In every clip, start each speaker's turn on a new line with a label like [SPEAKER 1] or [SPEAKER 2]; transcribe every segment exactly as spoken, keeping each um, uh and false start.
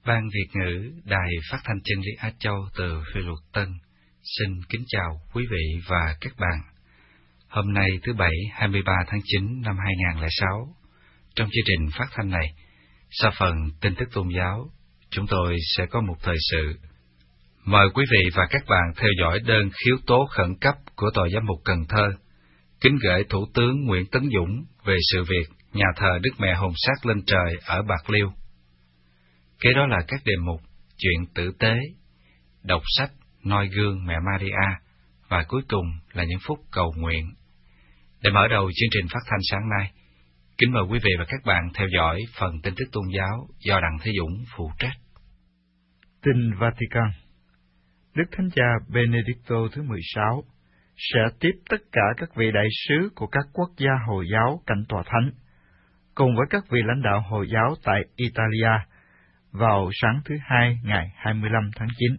[SPEAKER 1] Ban Việt ngữ Đài Phát thanh Chân lý Á Châu từ Phê Luật Tân xin kính chào quý vị và các bạn. Hôm nay thứ Bảy hai mươi ba tháng chín năm hai nghìn không trăm lẻ sáu, trong chương trình phát thanh này, sau phần tin tức tôn giáo, chúng tôi sẽ có một thời sự. Mời quý vị và các bạn theo dõi đơn khiếu tố khẩn cấp của Tòa Giám mục Cần Thơ, kính gửi Thủ tướng Nguyễn Tấn Dũng về sự việc nhà thờ Đức Mẹ Hồn Xác lên trời ở Bạc Liêu. Kế đó là các đề mục chuyện tử tế, đọc sách, noi gương mẹ Maria, và cuối cùng là những phút cầu nguyện. Để mở đầu chương trình phát thanh sáng nay, kính mời quý vị và các bạn theo dõi phần tin tức tôn giáo do Đặng Thế Dũng phụ trách.
[SPEAKER 2] Tin Vatican. Đức Thánh Cha Benedicto thứ mười sáu sẽ tiếp tất cả các vị đại sứ của các quốc gia Hồi giáo cạnh Tòa Thánh, cùng với các vị lãnh đạo Hồi giáo tại Italia, vào sáng thứ Hai ngày hai mươi lăm tháng chín.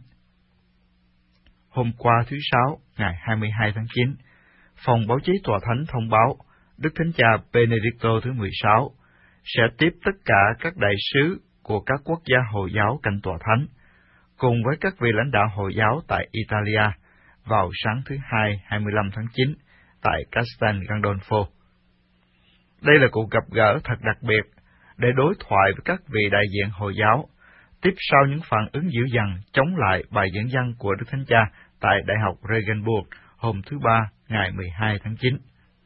[SPEAKER 2] Hôm qua thứ Sáu ngày hai mươi hai tháng chín, Phòng Báo chí Tòa Thánh thông báo Đức Thánh Cha Benedicto thứ mười sáu sẽ tiếp tất cả các đại sứ của các quốc gia Hồi giáo cạnh Tòa Thánh, cùng với các vị lãnh đạo Hồi giáo tại Italia, vào sáng thứ Hai hai mươi lăm tháng chín tại Castel Gandolfo. Đây là cuộc gặp gỡ thật đặc biệt để đối thoại với các vị đại diện Hồi giáo, tiếp sau những phản ứng dữ dằn chống lại bài diễn văn của Đức Thánh Cha tại Đại học Regensburg hôm thứ Ba ngày mười hai tháng chín.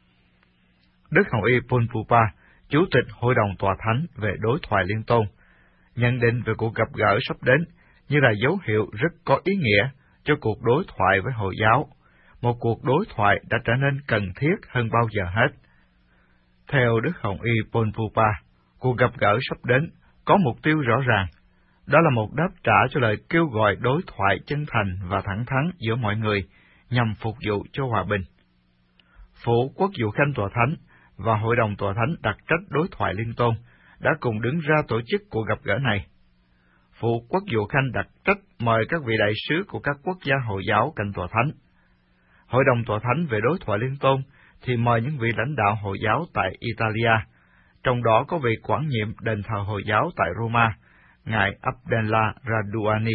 [SPEAKER 2] Đức Hồng Y Paul Pupa, Chủ tịch Hội đồng Tòa Thánh về đối thoại liên tôn, nhận định về cuộc gặp gỡ sắp đến như là dấu hiệu rất có ý nghĩa cho cuộc đối thoại với Hồi giáo, một cuộc đối thoại đã trở nên cần thiết hơn bao giờ hết. Theo Đức Hồng Y Paul Pupa, cuộc gặp gỡ sắp đến có mục tiêu rõ ràng, đó là một đáp trả cho lời kêu gọi đối thoại chân thành và thẳng thắn giữa mọi người nhằm phục vụ cho hòa bình. Phủ Quốc vụ Khanh Tòa Thánh và Hội đồng Tòa Thánh đặc trách đối thoại liên tôn đã cùng đứng ra tổ chức cuộc gặp gỡ này. Phủ Quốc vụ Khanh đặc trách mời các vị đại sứ của các quốc gia Hồi giáo cạnh Tòa Thánh. Hội đồng Tòa Thánh về đối thoại liên tôn thì mời những vị lãnh đạo Hồi giáo tại Italia, trong đó có vị quản nhiệm đền thờ Hồi giáo tại Roma, ngài Abdallah Radouani.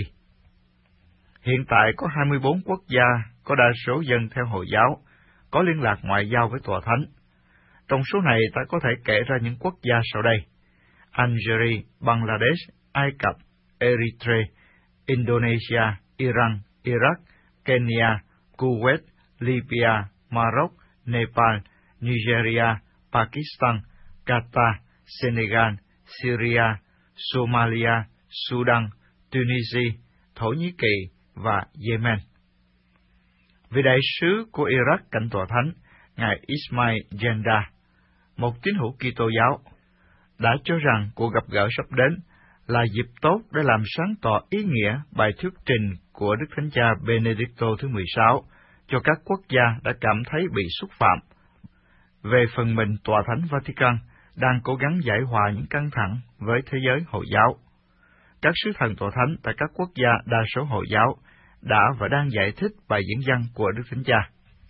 [SPEAKER 2] Hiện tại có hai mươi bốn quốc gia có đa số dân theo Hồi giáo, có liên lạc ngoại giao với Tòa Thánh. Trong số này ta có thể kể ra những quốc gia sau đây: Algeria, Bangladesh, Ai Cập, Eritrea, Indonesia, Iran, Iraq, Kenya, Kuwait, Libya, Maroc, Nepal, Nigeria, Pakistan, Qatar, Senegal, Syria, Somalia, Sudan, Tunisia, Thổ Nhĩ Kỳ và Yemen. Vị đại sứ của Iraq cạnh Tòa Thánh, ngài Ismail Jenda, một tín hữu Kitô giáo, đã cho rằng cuộc gặp gỡ sắp đến là dịp tốt để làm sáng tỏ ý nghĩa bài thuyết trình của Đức Thánh Cha Benedicto thứ mười sáu cho các quốc gia đã cảm thấy bị xúc phạm. Về phần mình, Tòa Thánh Vatican đang cố gắng giải hòa những căng thẳng với thế giới Hồi giáo. Các sứ thần Tòa Thánh tại các quốc gia đa số Hồi giáo đã và đang giải thích bài diễn văn của Đức Thánh Cha.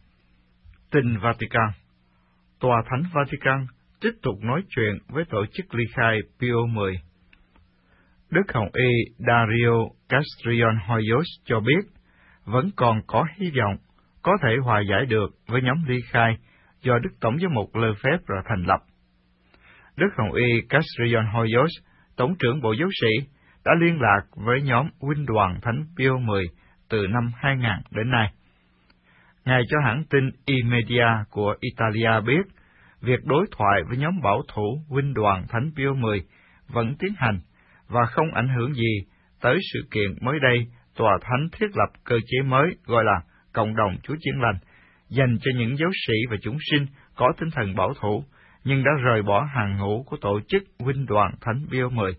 [SPEAKER 2] Tin Vatican. Tòa Thánh Vatican tiếp tục nói chuyện với tổ chức ly khai Pio mười. Đức Hồng Y Dario Castrillon Hoyos cho biết vẫn còn có hy vọng có thể hòa giải được với nhóm ly khai do Đức Tổng giám mục Lefebvre thành lập. Đức Hồng Y Castrillon Hoyos, Tổng trưởng Bộ Giáo sĩ, đã liên lạc với nhóm huynh đoàn Thánh Pio mười từ năm hai nghìn đến nay. Ngài cho hãng tin Imedia của Italia biết, việc đối thoại với nhóm bảo thủ huynh đoàn Thánh Pio mười vẫn tiến hành và không ảnh hưởng gì tới sự kiện mới đây Tòa Thánh thiết lập cơ chế mới gọi là Cộng đồng Chúa Chiên Lành, dành cho những giáo sĩ và chúng sinh có tinh thần bảo thủ, nhưng đã rời bỏ hàng ngũ của tổ chức huynh đoàn Thánh Pio mười.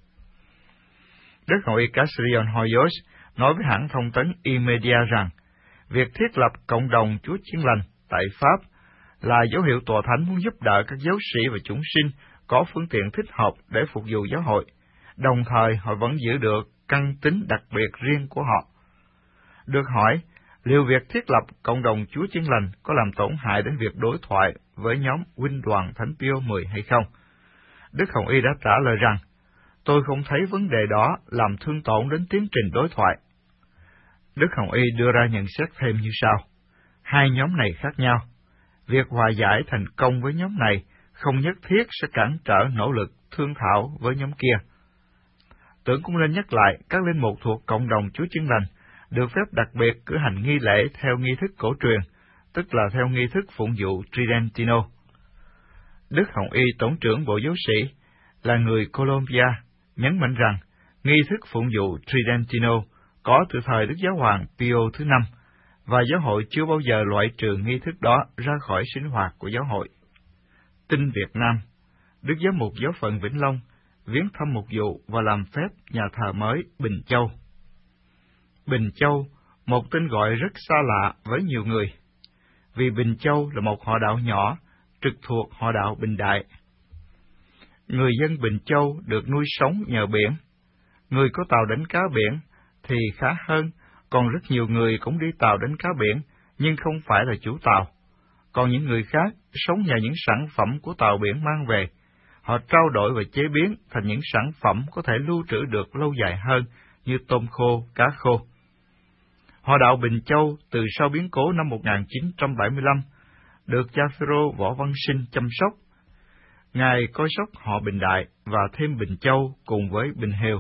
[SPEAKER 2] Đức Hồng Y Castrillon Hoyos nói với hãng thông tấn Imedia rằng, việc thiết lập Cộng đồng Chúa Chiên Lành tại Pháp là dấu hiệu Tòa Thánh muốn giúp đỡ các giáo sĩ và chúng sinh có phương tiện thích hợp để phục vụ giáo hội, đồng thời họ vẫn giữ được căn tính đặc biệt riêng của họ. Được hỏi, liệu việc thiết lập Cộng đồng Chúa Chiên Lành có làm tổn hại đến việc đối thoại với nhóm huynh đoàn Thánh Pio mười hay không? Đức Hồng Y đã trả lời rằng, tôi không thấy vấn đề đó làm thương tổn đến tiến trình đối thoại. Đức Hồng Y đưa ra nhận xét thêm như sau. Hai nhóm này khác nhau. Việc hòa giải thành công với nhóm này không nhất thiết sẽ cản trở nỗ lực thương thảo với nhóm kia. Tưởng cũng nên nhắc lại, các linh mục thuộc cộng đồng Chúa Chiên Lành được phép đặc biệt cử hành nghi lễ theo nghi thức cổ truyền, tức là theo nghi thức phụng vụ Tridentino. Đức Hồng Y tổng trưởng Bộ Giáo sĩ là người Colombia, nhấn mạnh rằng nghi thức phụng vụ Tridentino có từ thời Đức Giáo hoàng Pio thứ năm, và giáo hội chưa bao giờ loại trừ nghi thức đó ra khỏi sinh hoạt của giáo hội. Tin Việt Nam, Đức Giám mục Giáo phận Vĩnh Long viếng thăm mục vụ và làm phép nhà thờ mới Bình Châu. Bình Châu, một tên gọi rất xa lạ với nhiều người, vì Bình Châu là một họ đạo nhỏ trực thuộc họ đạo Bình Đại. Người dân Bình Châu được nuôi sống nhờ biển. Người có tàu đánh cá biển thì khá hơn, còn rất nhiều người cũng đi tàu đánh cá biển nhưng không phải là chủ tàu. Còn những người khác sống nhờ những sản phẩm của tàu biển mang về. Họ trao đổi và chế biến thành những sản phẩm có thể lưu trữ được lâu dài hơn như tôm khô, cá khô. Họ đạo Bình Châu từ sau biến cố năm một nghìn chín trăm bảy mươi lăm được cha Phêrô Võ Văn Sinh chăm sóc. Ngài coi sóc họ Bình Đại và thêm Bình Châu cùng với Bình Hiều.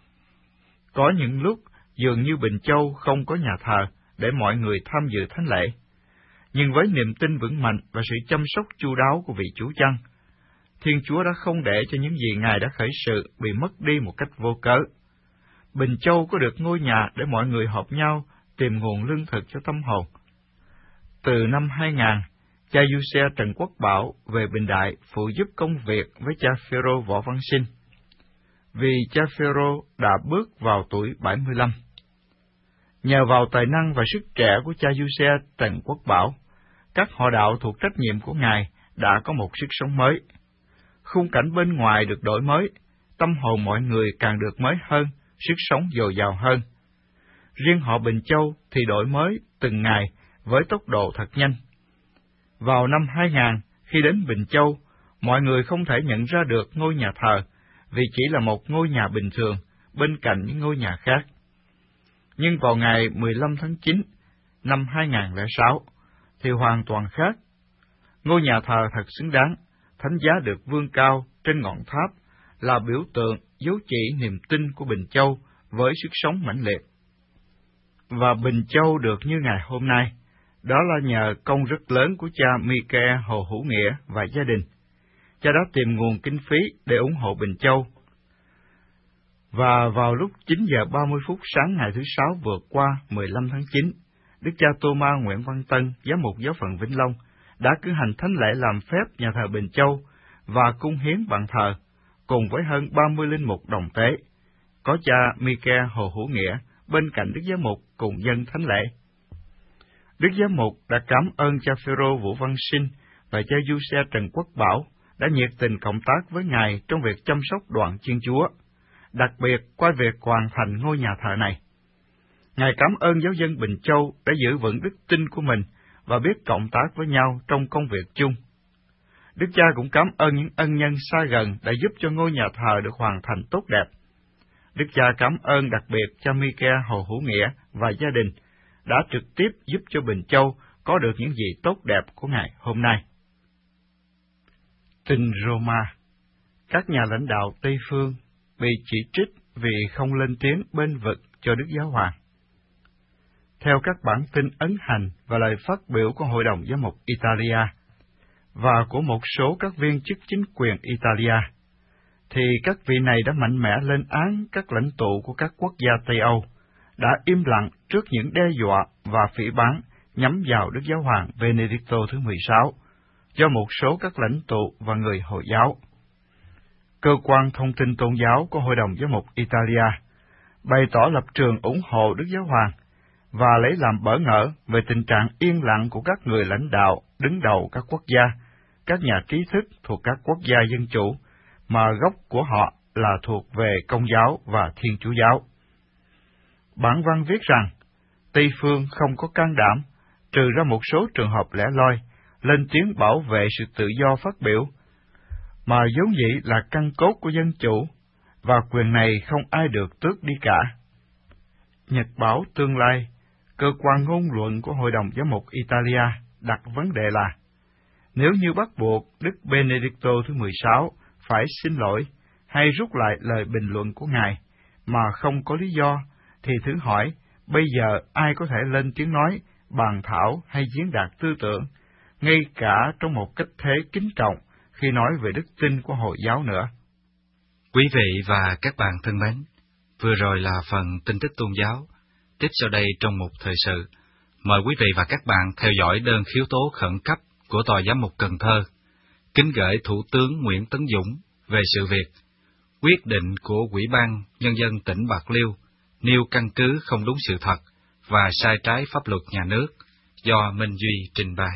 [SPEAKER 2] Có những lúc dường như Bình Châu không có nhà thờ để mọi người tham dự thánh lễ, nhưng với niềm tin vững mạnh và sự chăm sóc chu đáo của vị Chủ Chăn, Thiên Chúa đã không để cho những gì Ngài đã khởi sự bị mất đi một cách vô cớ. Bình Châu có được ngôi nhà để mọi người họp nhau tìm nguồn lương thực cho tâm hồn. Từ năm hai nghìn, cha Giuse Trần Quốc Bảo về Bình Đại phụ giúp công việc với cha Phêrô Võ Văn Sinh, vì cha Phêrô đã bước vào tuổi bảy mươi lăm. Nhờ vào tài năng và sức trẻ của cha Giuse Trần Quốc Bảo, các họ đạo thuộc trách nhiệm của Ngài đã có một sức sống mới. Khung cảnh bên ngoài được đổi mới, tâm hồn mọi người càng được mới hơn, sức sống dồi dào hơn. Riêng họ Bình Châu thì đổi mới từng ngày với tốc độ thật nhanh. Vào năm hai nghìn, khi đến Bình Châu, mọi người không thể nhận ra được ngôi nhà thờ, vì chỉ là một ngôi nhà bình thường bên cạnh những ngôi nhà khác. Nhưng vào ngày mười lăm tháng chín năm hai nghìn không trăm lẻ sáu thì hoàn toàn khác. Ngôi nhà thờ thật xứng đáng, thánh giá được vươn cao trên ngọn tháp là biểu tượng dấu chỉ niềm tin của Bình Châu với sức sống mãnh liệt. Và Bình Châu được như ngày hôm nay, đó là nhờ công rất lớn của cha Michael Hồ Hữu Nghĩa và gia đình. Cha đã tìm nguồn kinh phí để ủng hộ Bình Châu. Và vào lúc chín giờ ba mươi phút sáng ngày thứ Sáu vừa qua, mười lăm tháng chín, Đức cha Tô-ma Nguyễn Văn Tân, giám mục Giáo phận Vĩnh Long, đã cử hành thánh lễ làm phép nhà thờ Bình Châu và cung hiến bàn thờ, cùng với hơn ba mươi linh mục đồng tế. Có cha Michael Hồ Hữu Nghĩa bên cạnh Đức Giám mục cùng dân thánh lễ. Đức Giám mục đã cảm ơn cha Phêrô Vũ Văn Sinh và cha Giuse Trần Quốc Bảo đã nhiệt tình cộng tác với Ngài trong việc chăm sóc đoàn Thiên Chúa, đặc biệt qua việc hoàn thành ngôi nhà thờ này. Ngài cảm ơn giáo dân Bình Châu đã giữ vững đức tin của mình và biết cộng tác với nhau trong công việc chung. Đức cha cũng cảm ơn những ân nhân xa gần đã giúp cho ngôi nhà thờ được hoàn thành tốt đẹp. Đức cha cảm ơn đặc biệt cha Michael Hồ Hữu Nghĩa và gia đình đã trực tiếp giúp cho Bình Châu có được những gì tốt đẹp của ngày hôm nay. Tin Roma, các nhà lãnh đạo Tây phương bị chỉ trích vì không lên tiếng bênh vực cho Đức Giáo Hoàng. Theo các bản tin ấn hành và lời phát biểu của Hội đồng Giám mục Italia và của một số các viên chức chính quyền Italia, thì các vị này đã mạnh mẽ lên án các lãnh tụ của các quốc gia Tây Âu, đã im lặng trước những đe dọa và phỉ báng nhắm vào Đức Giáo hoàng Benedicto thứ mười sáu do một số các lãnh tụ và người Hồi giáo. Cơ quan thông tin tôn giáo của Hội đồng Giám mục Italia bày tỏ lập trường ủng hộ Đức Giáo hoàng và lấy làm bỡ ngỡ về tình trạng yên lặng của các người lãnh đạo đứng đầu các quốc gia, các nhà trí thức thuộc các quốc gia dân chủ, mà gốc của họ là thuộc về Công giáo và Thiên Chúa giáo. Bản văn viết rằng, Tây phương không có can đảm, trừ ra một số trường hợp lẻ loi, lên tiếng bảo vệ sự tự do phát biểu, mà vốn dĩ là căn cốt của dân chủ, và quyền này không ai được tước đi cả. Nhật báo Tương lai, cơ quan ngôn luận của Hội đồng Giám mục Italia, đặt vấn đề là, nếu như bắt buộc Đức Benedicto thứ mười sáu phải xin lỗi hay rút lại lời bình luận của Ngài mà không có lý do, thì thử hỏi, bây giờ ai có thể lên tiếng nói, bàn thảo hay diễn đạt tư tưởng, ngay cả trong một cách thế kính trọng khi nói về đức tin của Hồi giáo nữa?
[SPEAKER 1] Quý vị và các bạn thân mến, vừa rồi là phần tin tức tôn giáo. Tiếp sau đây trong một thời sự, mời quý vị và các bạn theo dõi đơn khiếu tố khẩn cấp của Tòa Giám mục Cần Thơ, kính gửi Thủ tướng Nguyễn Tấn Dũng về sự việc quyết định của Ủy ban Nhân dân tỉnh Bạc Liêu nêu căn cứ không đúng sự thật và sai trái pháp luật nhà nước, do Minh Duy trình bày.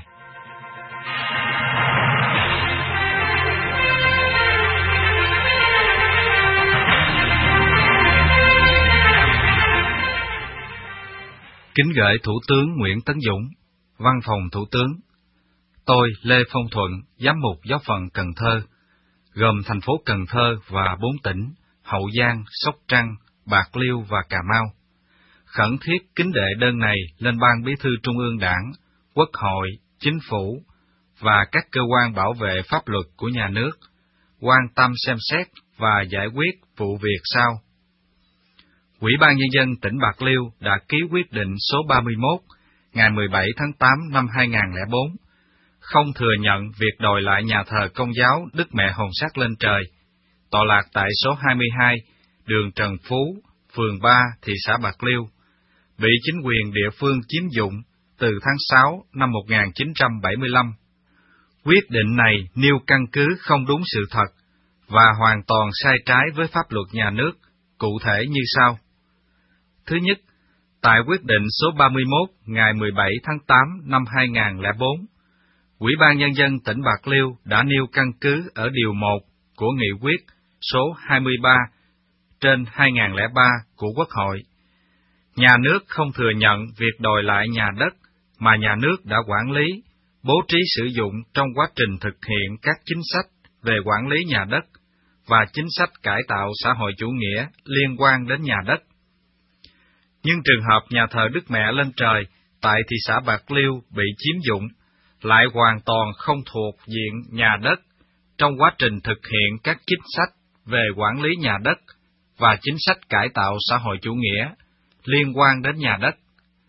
[SPEAKER 1] Kính gửi Thủ tướng Nguyễn Tấn Dũng, Văn phòng Thủ tướng. Tôi, Lê Phong Thuận, Giám mục Giáo phận Cần Thơ, gồm thành phố Cần Thơ và bốn tỉnh Hậu Giang, Sóc Trăng, Bạc Liêu và Cà Mau, khẩn thiết kính đệ đơn này lên Ban Bí thư Trung ương Đảng, Quốc hội, Chính phủ và các cơ quan bảo vệ pháp luật của nhà nước quan tâm xem xét và giải quyết vụ việc sau. Ủy ban Nhân dân tỉnh Bạc Liêu đã ký quyết định số ba mươi mốt ngày mười bảy tháng tám năm hai nghìn không trăm lẻ bốn, không thừa nhận việc đòi lại nhà thờ Công giáo Đức Mẹ Hồng Sắc Lên Trời, tọa lạc tại số hai mươi hai, đường Trần Phú, phường ba, thị xã Bạc Liêu, bị chính quyền địa phương chiếm dụng từ tháng sáu năm một nghìn chín trăm bảy mươi lăm. Quyết định này nêu căn cứ không đúng sự thật và hoàn toàn sai trái với pháp luật nhà nước, cụ thể như sau. Thứ nhất, tại quyết định số ba mươi mốt ngày mười bảy tháng tám năm hai nghìn không trăm lẻ bốn, Ủy ban Nhân dân tỉnh Bạc Liêu đã nêu căn cứ ở điều một của nghị quyết số hai mươi ba trên hai nghìn không trăm lẻ ba của Quốc hội. Nhà nước không thừa nhận việc đòi lại nhà đất mà nhà nước đã quản lý, bố trí sử dụng trong quá trình thực hiện các chính sách về quản lý nhà đất và chính sách cải tạo xã hội chủ nghĩa liên quan đến nhà đất. Nhưng trường hợp nhà thờ Đức Mẹ Lên Trời tại thị xã Bạc Liêu bị chiếm dụng lại hoàn toàn không thuộc diện nhà đất trong quá trình thực hiện các chính sách về quản lý nhà đất và chính sách cải tạo xã hội chủ nghĩa liên quan đến nhà đất.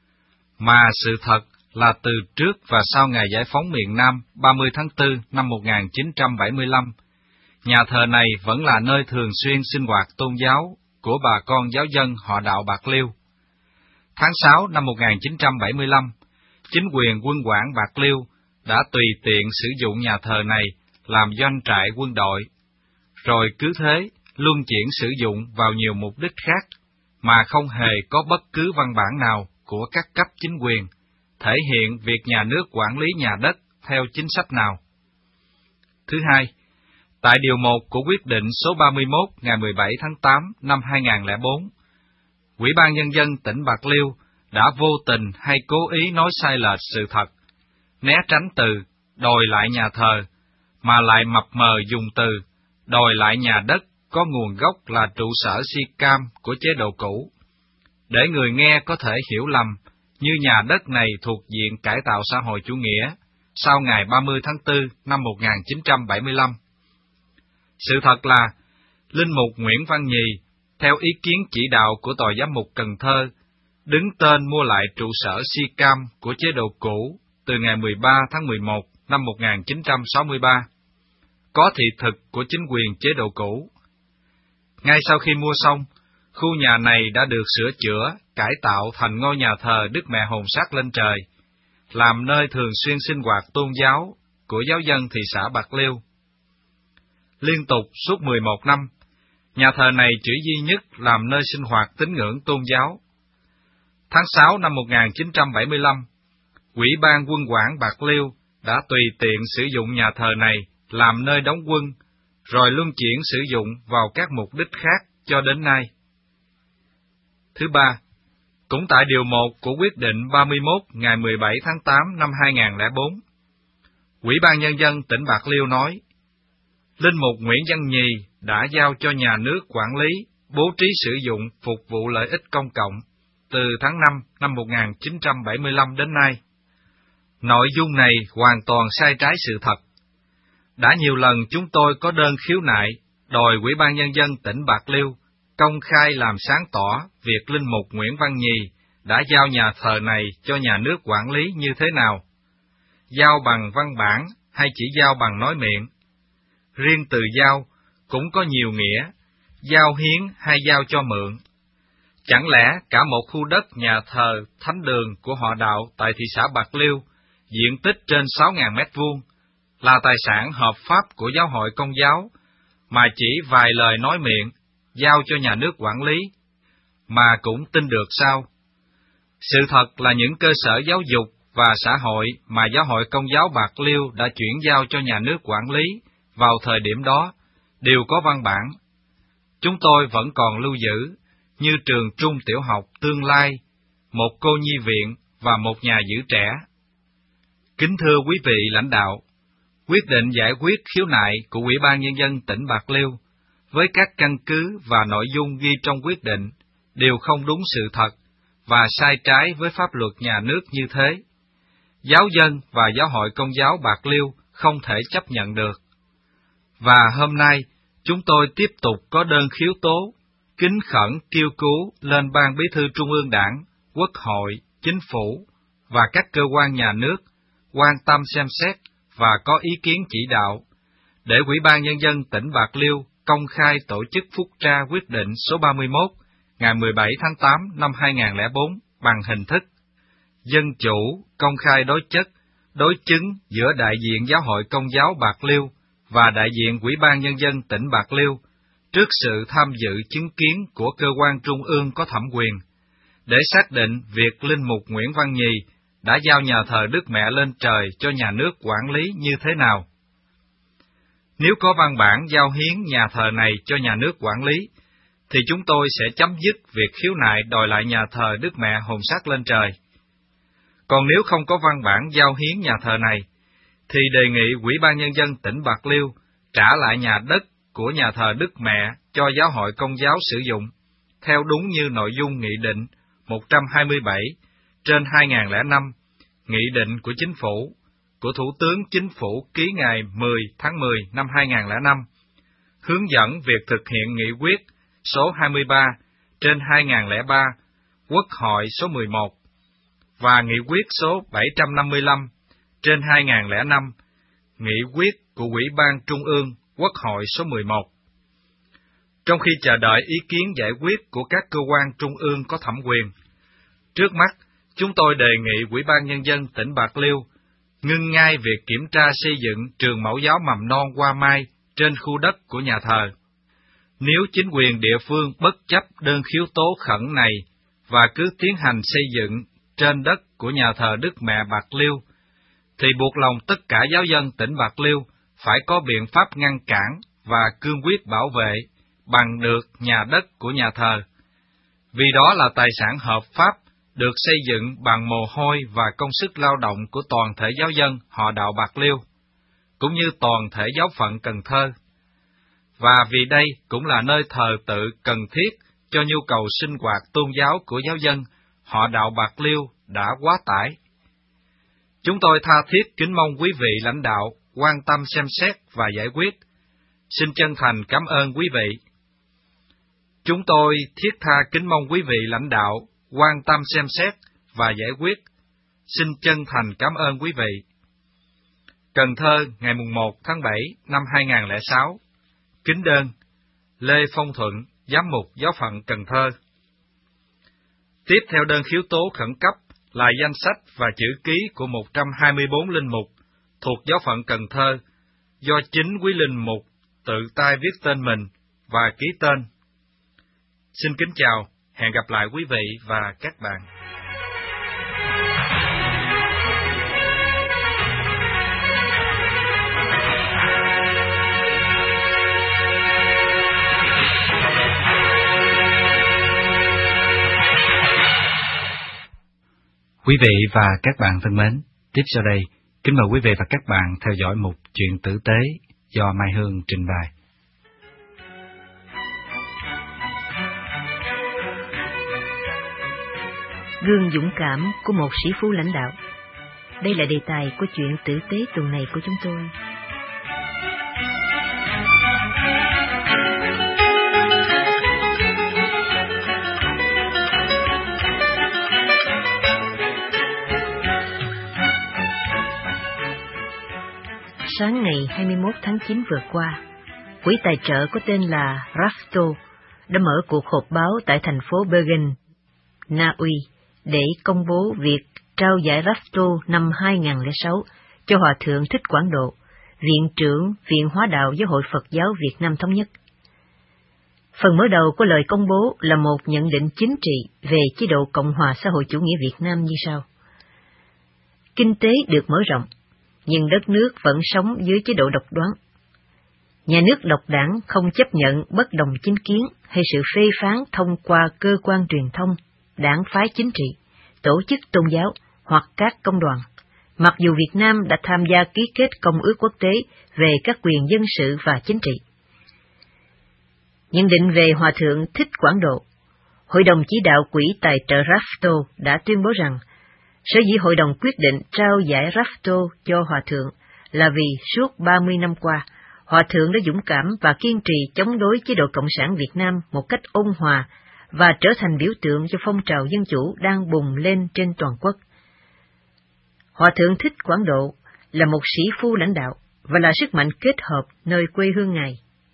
[SPEAKER 1] Mà sự thật là từ trước và sau ngày giải phóng miền Nam ba mươi tháng tư năm một nghìn chín trăm bảy mươi lăm, nhà thờ này vẫn là nơi thường xuyên sinh hoạt tôn giáo của bà con giáo dân họ Đạo Bạc Liêu. Tháng sáu năm một nghìn chín trăm bảy mươi lăm, chính quyền quân quản Bạc Liêu đã tùy tiện sử dụng nhà thờ này làm doanh trại quân đội, rồi cứ thế luân chuyển sử dụng vào nhiều mục đích khác, mà không hề có bất cứ văn bản nào của các cấp chính quyền thể hiện việc nhà nước quản lý nhà đất theo chính sách nào. Thứ hai, tại điều một của quyết định số ba mươi mốt ngày mười bảy tháng tám năm hai nghìn không trăm lẻ bốn, Ủy ban Nhân dân tỉnh Bạc Liêu đã vô tình hay cố ý nói sai lệch sự thật, né tránh từ đòi lại nhà thờ, mà lại mập mờ dùng từ đòi lại nhà đất có nguồn gốc là trụ sở si cam của chế độ cũ, để người nghe có thể hiểu lầm như nhà đất này thuộc diện cải tạo xã hội chủ nghĩa sau ngày ba mươi tháng tư năm một nghìn chín trăm bảy mươi lăm. Sự thật là, Linh mục Nguyễn Văn Nhì, theo ý kiến chỉ đạo của Tòa Giám mục Cần Thơ, đứng tên mua lại trụ sở si cam của chế độ cũ từ ngày mười ba tháng mười một năm một nghìn chín trăm sáu mươi ba, có thị thực của chính quyền chế độ cũ. Ngay sau khi mua xong, khu nhà này đã được sửa chữa, cải tạo thành ngôi nhà thờ Đức Mẹ Hồng Sắc Lên Trời, làm nơi thường xuyên sinh hoạt tôn giáo của giáo dân thị xã Bạc Liêu. Liên tục suốt mười một năm, nhà thờ này chỉ duy nhất làm nơi sinh hoạt tín ngưỡng tôn giáo. Tháng sáu năm một nghìn chín trăm bảy mươi lăm, Ủy ban quân quản Bạc Liêu đã tùy tiện sử dụng nhà thờ này làm nơi đóng quân, rồi luân chuyển sử dụng vào các mục đích khác cho đến nay. Thứ ba, cũng tại điều một của quyết định ba mươi mốt ngày mười bảy tháng tám năm hai nghìn không trăm lẻ bốn, Ủy ban Nhân dân tỉnh Bạc Liêu nói,
[SPEAKER 3] Linh mục Nguyễn Văn Nhì đã giao cho nhà nước quản lý, bố trí sử dụng phục vụ lợi ích công cộng từ tháng năm năm một nghìn chín trăm bảy mươi lăm đến nay. Nội dung này hoàn toàn sai trái sự thật. Đã nhiều lần chúng tôi có đơn khiếu nại đòi Ủy ban Nhân dân tỉnh Bạc Liêu công khai làm sáng tỏ việc Linh mục Nguyễn Văn Nhì đã giao nhà thờ này cho nhà nước quản lý như thế nào. Giao bằng văn bản hay chỉ giao bằng nói miệng? Riêng từ giao cũng có nhiều nghĩa, giao hiến hay giao cho mượn. Chẳng lẽ cả một khu đất nhà thờ thánh đường của họ đạo tại thị xã Bạc Liêu, diện tích trên sáu nghìn mét vuông, là tài sản hợp pháp của giáo hội Công giáo, mà chỉ vài lời nói miệng, giao cho nhà nước quản lý, mà cũng tin được sao? Sự thật là những cơ sở giáo dục và xã hội mà giáo hội Công giáo Bạc Liêu đã chuyển giao cho nhà nước quản lý vào thời điểm đó, đều có văn bản. Chúng tôi vẫn còn lưu giữ, như trường trung tiểu học Tương Lai, một cô nhi viện và một nhà giữ trẻ. Kính thưa quý vị lãnh đạo, quyết định giải quyết khiếu nại của Ủy ban Nhân dân tỉnh Bạc Liêu, với các căn cứ và nội dung ghi trong quyết định, đều không đúng sự thật và sai trái với pháp luật nhà nước như thế. Giáo dân và giáo hội Công giáo Bạc Liêu không thể chấp nhận được. Và hôm nay, chúng tôi tiếp tục có đơn khiếu tố, kính khẩn kêu cứu lên Ban Bí thư Trung ương Đảng, Quốc hội, Chính phủ và các cơ quan nhà nước quan tâm xem xét và có ý kiến chỉ đạo, để Ủy ban Nhân dân tỉnh Bạc Liêu công khai tổ chức phúc tra quyết định số ba mươi mốt, ngày mười bảy tháng tám năm hai nghìn không trăm lẻ bốn bằng hình thức dân chủ, công khai đối chất, đối chứng giữa đại diện Giáo hội Công giáo Bạc Liêu và đại diện Ủy ban Nhân dân tỉnh Bạc Liêu, trước sự tham dự chứng kiến của cơ quan trung ương có thẩm quyền, để xác định việc Linh mục Nguyễn Văn Nhì đã giao nhà thờ Đức Mẹ lên trời cho nhà nước quản lý như thế nào. Nếu có văn bản giao hiến nhà thờ này cho nhà nước quản lý, thì chúng tôi sẽ chấm dứt việc khiếu nại đòi lại nhà thờ Đức Mẹ hồn sắc lên trời. Còn nếu không có văn bản giao hiến nhà thờ này, thì đề nghị Ủy ban Nhân dân tỉnh Bạc Liêu trả lại nhà đất của nhà thờ Đức Mẹ cho giáo hội Công giáo sử dụng, theo đúng như nội dung Nghị định một trăm hai mươi bảy trên hai nghìn không trăm lẻ năm, Nghị định của Chính phủ, của Thủ tướng Chính phủ ký ngày mười tháng mười năm hai nghìn không trăm lẻ năm, hướng dẫn việc thực hiện nghị quyết số hai mươi ba trên hai nghìn không trăm lẻ ba, Quốc hội số mười một, và nghị quyết số bảy trăm năm mươi lăm trên hai nghìn không trăm lẻ năm, nghị quyết của Ủy ban Trung ương, Quốc hội số mười một. Trong khi chờ đợi ý kiến giải quyết của các cơ quan trung ương có thẩm quyền, trước mắt, chúng tôi đề nghị Ủy ban Nhân dân tỉnh Bạc Liêu ngưng ngay việc kiểm tra xây dựng trường mẫu giáo mầm non Hoa Mai trên khu đất của nhà thờ. Nếu chính quyền địa phương bất chấp đơn khiếu tố khẩn này và cứ tiến hành xây dựng trên đất của nhà thờ Đức Mẹ Bạc Liêu, thì buộc lòng tất cả giáo dân tỉnh Bạc Liêu phải có biện pháp ngăn cản và cương quyết bảo vệ bằng được nhà đất của nhà thờ, vì đó là tài sản hợp pháp được xây dựng bằng mồ hôi và công sức lao động của toàn thể giáo dân họ đạo Bạc Liêu, cũng như toàn thể giáo phận Cần Thơ. Và vì đây cũng là nơi thờ tự cần thiết cho nhu cầu sinh hoạt tôn giáo của giáo dân họ đạo Bạc Liêu đã quá tải. Chúng tôi tha thiết kính mong quý vị lãnh đạo quan tâm xem xét và giải quyết. Xin chân thành cảm ơn quý vị. Chúng tôi thiết tha kính mong quý vị lãnh đạo quan tâm xem xét và giải quyết. Xin chân thành cảm ơn quý vị. Cần Thơ, ngày mùng một tháng bảy năm hai nghìn không trăm lẻ sáu. Kính đơn Lê Phong Thuận, Giám mục Giáo phận Cần Thơ. Tiếp theo đơn khiếu tố khẩn cấp là danh sách và chữ ký của một trăm hai mươi bốn linh mục thuộc Giáo phận Cần Thơ, do chính quý linh mục tự tay viết tên mình và ký tên. Xin kính chào, hẹn gặp lại quý vị và các bạn.
[SPEAKER 1] Quý vị và các bạn thân mến, tiếp sau đây, kính mời quý vị và các bạn theo dõi mục Chuyện Tử Tế do Mai Hương trình bày.
[SPEAKER 4] Gương dũng cảm của một sĩ phu lãnh đạo. Đây là đề tài của chuyện tử tế tuần này của chúng tôi. Sáng ngày hai mươi mốt tháng chín vừa qua, quỹ tài trợ có tên là Rafto đã mở cuộc họp báo tại thành phố Bergen, Na Uy, để công bố việc trao giải Rafto năm hai nghìn lẻ sáu cho Hòa Thượng Thích Quảng Độ, Viện trưởng Viện Hóa đạo Giáo hội Phật giáo Việt Nam Thống nhất. Phần mở đầu của lời công bố là một nhận định chính trị về chế độ Cộng hòa xã hội chủ nghĩa Việt Nam như sau. Kinh tế được mở rộng, nhưng đất nước vẫn sống dưới chế độ độc đoán. Nhà nước độc đảng không chấp nhận bất đồng chính kiến hay sự phê phán thông qua cơ quan truyền thông, đảng phái chính trị, tổ chức tôn giáo hoặc các công đoàn, mặc dù Việt Nam đã tham gia ký kết Công ước Quốc tế về các quyền dân sự và chính trị. Nhận định về Hòa Thượng Thích Quảng Độ, Hội đồng chỉ đạo Quỹ tài trợ Rafto đã tuyên bố rằng sở dĩ Hội đồng quyết định trao giải Rafto cho Hòa Thượng là vì suốt ba mươi năm qua, Hòa Thượng đã dũng cảm và kiên trì chống đối chế độ Cộng sản Việt Nam một cách ôn hòa và trở thành biểu tượng cho phong trào dân chủ đang bùng lên trên toàn quốc. Hòa Thượng Thích Quảng Độ là một sĩ phu lãnh đạo và là sức mạnh kết hợp nơi quê hương Ngài.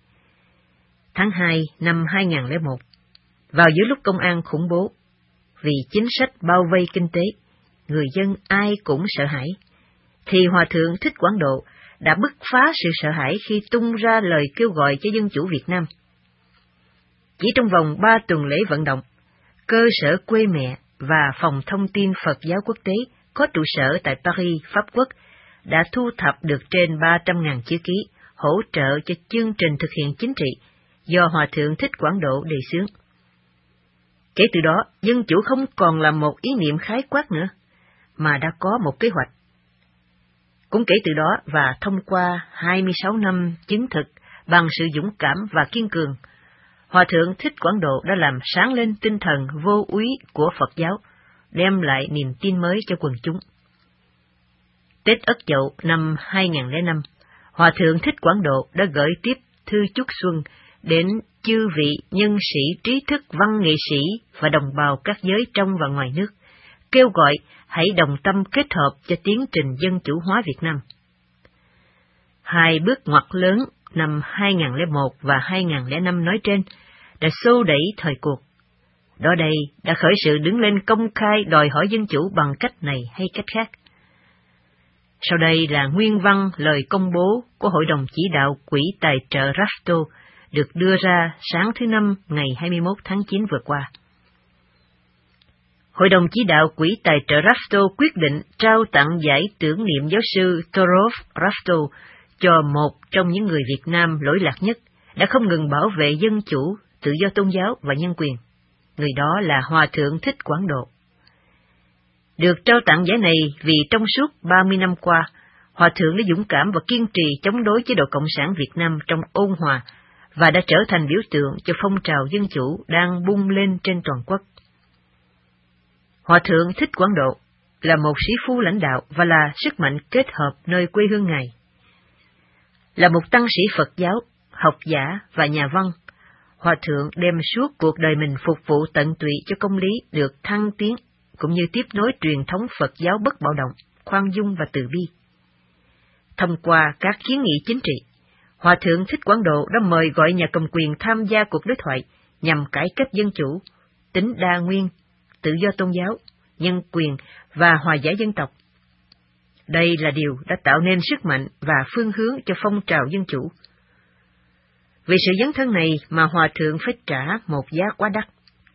[SPEAKER 4] Tháng hai năm hai nghìn lẻ một, vào giữa lúc công an khủng bố, vì chính sách bao vây kinh tế, người dân ai cũng sợ hãi, thì Hòa Thượng Thích Quảng Độ đã bứt phá sự sợ hãi khi tung ra lời kêu gọi cho dân chủ Việt Nam. Chỉ trong vòng ba tuần lễ vận động, cơ sở quê mẹ và phòng thông tin Phật giáo quốc tế có trụ sở tại Paris, Pháp Quốc, đã thu thập được trên ba trăm nghìn chữ ký hỗ trợ cho chương trình thực hiện chính trị do Hòa Thượng Thích Quảng Độ đề xướng. Kể từ đó, dân chủ không còn là một ý niệm khái quát nữa, mà đã có một kế hoạch. Cũng kể từ đó và thông qua hai mươi sáu năm chứng thực bằng sự dũng cảm và kiên cường, Hòa Thượng Thích Quảng Độ đã làm sáng lên tinh thần vô úy của Phật giáo, đem lại niềm tin mới cho quần chúng. Tết Ất Dậu năm hai nghìn lẻ năm, Hòa Thượng Thích Quảng Độ đã gửi tiếp thư chúc xuân đến chư vị nhân sĩ trí thức văn nghệ sĩ và đồng bào các giới trong và ngoài nước, kêu gọi hãy đồng tâm kết hợp cho tiến trình dân chủ hóa Việt Nam. Hai bước ngoặt lớn năm hai nghìn lẻ một và hai nghìn lẻ năm nói trên đã xô đẩy thời cuộc. Đó đây đã khởi sự đứng lên công khai đòi hỏi dân chủ bằng cách này hay cách khác. Sau đây là nguyên văn lời công bố của Hội đồng chỉ đạo Quỹ tài trợ Rafto được đưa ra sáng thứ Năm ngày hai mươi mốt tháng chín vừa qua. Hội đồng chỉ đạo Quỹ tài trợ Rafto quyết định trao tặng giải tưởng niệm giáo sư Torov Rafto cho một trong những người Việt Nam lỗi lạc nhất, đã không ngừng bảo vệ dân chủ, tự do tôn giáo và nhân quyền. Người đó là Hòa Thượng Thích Quảng Độ. Được trao tặng giải này vì trong suốt ba mươi năm qua, Hòa Thượng đã dũng cảm và kiên trì chống đối chế độ Cộng sản Việt Nam trong ôn hòa và đã trở thành biểu tượng cho phong trào dân chủ đang bung lên trên toàn quốc. Hòa Thượng Thích Quảng Độ là một sĩ phu lãnh đạo và là sức mạnh kết hợp nơi quê hương Ngài. Là một tăng sĩ Phật giáo, học giả và nhà văn, Hòa Thượng đem suốt cuộc đời mình phục vụ tận tụy cho công lý được thăng tiến, cũng như tiếp nối truyền thống Phật giáo bất bạo động, khoan dung và từ bi. Thông qua các kiến nghị chính trị, Hòa Thượng Thích Quảng Độ đã mời gọi nhà cầm quyền tham gia cuộc đối thoại nhằm cải cách dân chủ, tính đa nguyên, tự do tôn giáo, nhân quyền và hòa giải dân tộc. Đây là điều đã tạo nên sức mạnh và phương hướng cho phong trào dân chủ. Vì sự dấn thân này mà Hòa Thượng phải trả một giá quá đắt.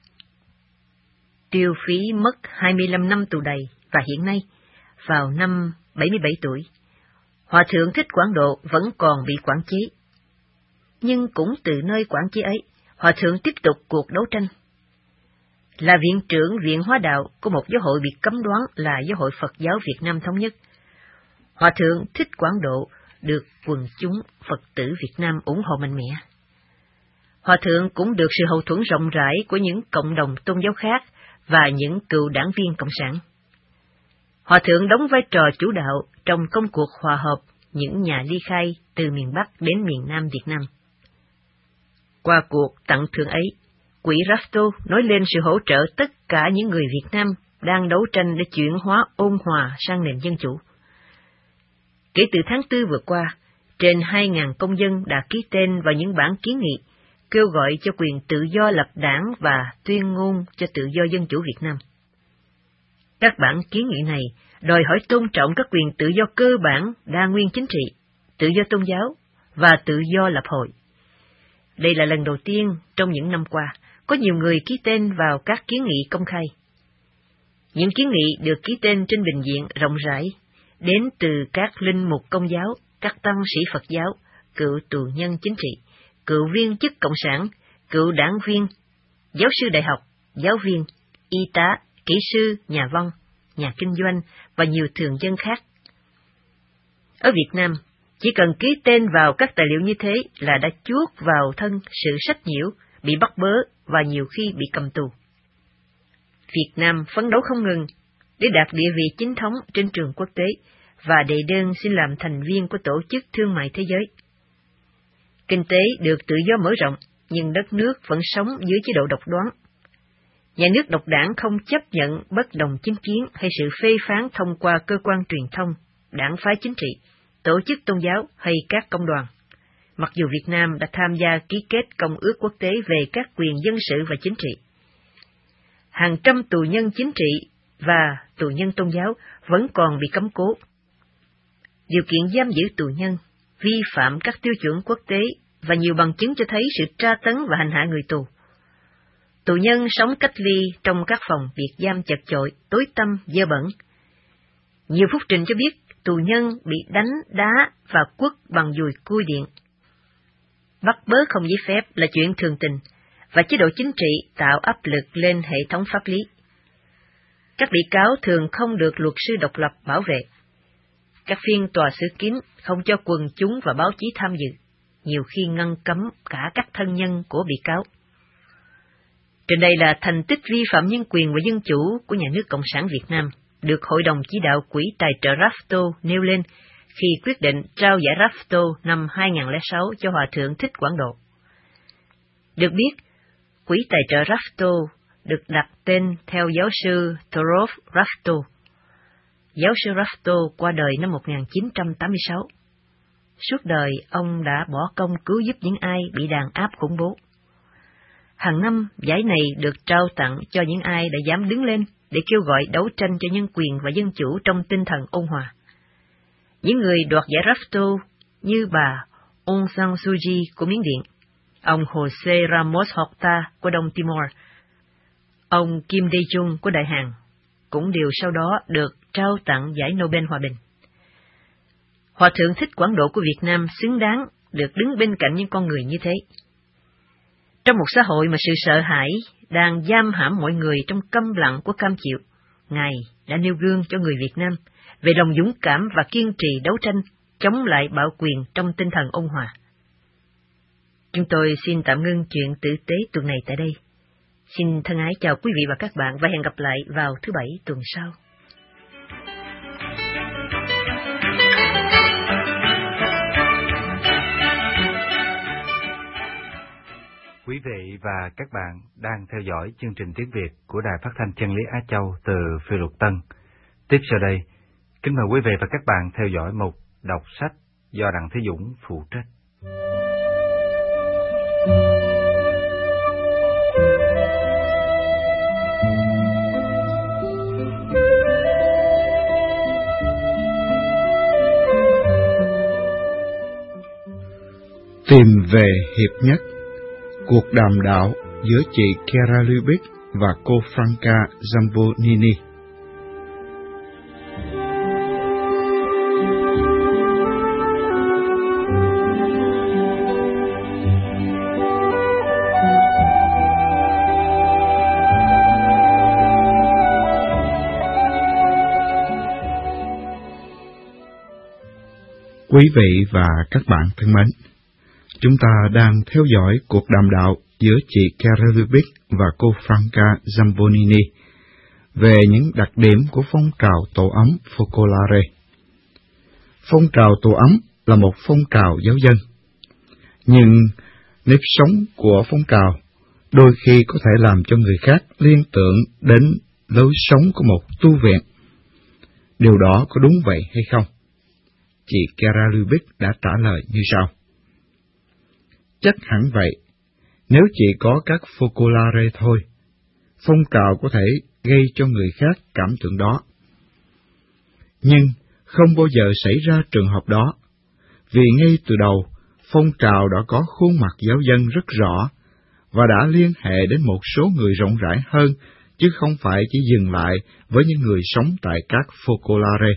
[SPEAKER 4] Tiêu phí mất hai mươi lăm năm tù đầy và hiện nay, vào năm bảy mươi bảy tuổi, Hòa Thượng Thích Quảng Độ vẫn còn bị quản chế. Nhưng cũng từ nơi quản chế ấy, Hòa Thượng tiếp tục cuộc đấu tranh. Là viện trưởng Viện Hóa đạo của một giáo hội bị cấm đoán là Giáo hội Phật giáo Việt Nam Thống nhất, Hòa Thượng Thích Quảng Độ được quần chúng Phật tử Việt Nam ủng hộ mạnh mẽ. Hòa thượng cũng được sự hậu thuẫn rộng rãi của những cộng đồng tôn giáo khác và những cựu đảng viên Cộng sản. Hòa thượng đóng vai trò chủ đạo trong công cuộc hòa hợp những nhà ly khai từ miền Bắc đến miền Nam Việt Nam. Qua cuộc tặng thưởng ấy, Quỹ Rafto nói lên sự hỗ trợ tất cả những người Việt Nam đang đấu tranh để chuyển hóa ôn hòa sang nền dân chủ. Kể từ tháng tư vừa qua, trên hai nghìn công dân đã ký tên vào những bản kiến nghị kêu gọi cho quyền tự do lập đảng và tuyên ngôn cho tự do dân chủ Việt Nam. Các bản kiến nghị này đòi hỏi tôn trọng các quyền tự do cơ bản đa nguyên chính trị, tự do tôn giáo và tự do lập hội. Đây là lần đầu tiên trong những năm qua có nhiều người ký tên vào các kiến nghị công khai. Những kiến nghị được ký tên trên bình diện rộng rãi, đến từ các linh mục công giáo, các tăng sĩ Phật giáo, cựu tù nhân chính trị, cựu viên chức cộng sản, cựu đảng viên, giáo sư đại học, giáo viên, y tá, kỹ sư, nhà văn, nhà kinh doanh và nhiều thường dân khác. Ở Việt Nam, chỉ cần ký tên vào các tài liệu như thế là đã chuốc vào thân sự sách nhiễu, bị bắt bớ và nhiều khi bị cầm tù. Việt Nam phấn đấu không ngừng để đạt địa vị chính thống trên trường quốc tế và đệ đơn xin làm thành viên của Tổ chức Thương mại Thế giới. Kinh tế được tự do mở rộng, nhưng đất nước vẫn sống dưới chế độ độc đoán. Nhà nước độc đảng không chấp nhận bất đồng chính kiến hay sự phê phán thông qua cơ quan truyền thông, đảng phái chính trị, tổ chức tôn giáo hay các công đoàn. Mặc dù Việt Nam đã tham gia ký kết Công ước quốc tế về các quyền dân sự và chính trị, hàng trăm tù nhân chính trị và tù nhân tôn giáo vẫn còn bị cấm cố. Điều kiện giam giữ tù nhân, vi phạm các tiêu chuẩn quốc tế và nhiều bằng chứng cho thấy sự tra tấn và hành hạ người tù. Tù nhân sống cách ly trong các phòng biệt giam chật chội, tối tăm, dơ bẩn. Nhiều phúc trình cho biết tù nhân bị đánh, đá và quất bằng dùi cui điện. Bắt bớ không giấy phép là chuyện thường tình, và chế độ chính trị tạo áp lực lên hệ thống pháp lý. Các bị cáo thường không được luật sư độc lập bảo vệ. Các phiên tòa xử kín không cho quần chúng và báo chí tham dự, nhiều khi ngăn cấm cả các thân nhân của bị cáo. Trên đây là thành tích vi phạm nhân quyền và dân chủ của nhà nước Cộng sản Việt Nam, được Hội đồng Chỉ đạo Quỹ Tài trợ Rafto nêu lên khi quyết định trao giải Rafto năm hai nghìn không trăm lẻ sáu cho Hòa Thượng Thích Quảng Độ. Được biết, Quỹ Tài trợ Rafto được đặt tên theo giáo sư Thorolf Rafto. Giáo sư Rafto qua đời năm một nghìn chín trăm tám mươi sáu. Suốt đời, ông đã bỏ công cứu giúp những ai bị đàn áp khủng bố. Hàng năm, giải này được trao tặng cho những ai đã dám đứng lên để kêu gọi đấu tranh cho nhân quyền và dân chủ trong tinh thần ôn hòa. Những người đoạt giải Rafto như bà Aung San Suu Kyi của Miến Điện, ông Jose Ramos Horta của Đông Timor, ông Kim Dae-jung của Đại Hàn, cũng đều sau đó được trao tặng giải Nobel Hòa bình. Hòa Thượng Thích Quảng Độ của Việt Nam xứng đáng được đứng bên cạnh những con người như thế. Trong một xã hội mà sự sợ hãi đang giam hãm mọi người trong câm lặng của cam chịu, Ngài đã nêu gương cho người Việt Nam về lòng dũng cảm và kiên trì đấu tranh chống lại bạo quyền trong tinh thần ôn hòa. Chúng tôi xin tạm ngưng chuyện tử tế tuần này tại đây. Xin thân ái chào quý vị và các bạn và hẹn gặp lại vào thứ Bảy tuần sau.
[SPEAKER 1] Quý vị và các bạn đang theo dõi chương trình tiếng Việt của Đài Phát thanh Chân lý Á Châu từ Phiêu Lục Tân. Tiếp sau đây, kính mời quý vị và các bạn theo dõi mục đọc sách do Đặng Thế Dũng phụ trách.
[SPEAKER 2] Tìm về hiệp nhất. Cuộc đàm đạo giữa chị Kara Lubick và cô Franca Zambonini. Quý vị và các bạn thân mến, chúng ta đang theo dõi cuộc đàm đạo giữa chị Carol Lubick và cô Franca Zambonini về những đặc điểm của phong trào tổ ấm Focolare. Phong trào tổ ấm là một phong trào giáo dân, nhưng nếp sống của phong trào đôi khi có thể làm cho người khác liên tưởng đến lối sống của một tu viện. Điều đó có đúng vậy hay không? Chị Carol Lubick đã trả lời như sau. Chắc hẳn vậy, nếu chỉ có các Focolare thôi, phong trào có thể gây cho người khác cảm tưởng đó. Nhưng không bao giờ xảy ra trường hợp đó, vì ngay từ đầu, phong trào đã có khuôn mặt giáo dân rất rõ, và đã liên hệ đến một số người rộng rãi hơn, chứ không phải chỉ dừng lại với những người sống tại các Focolare.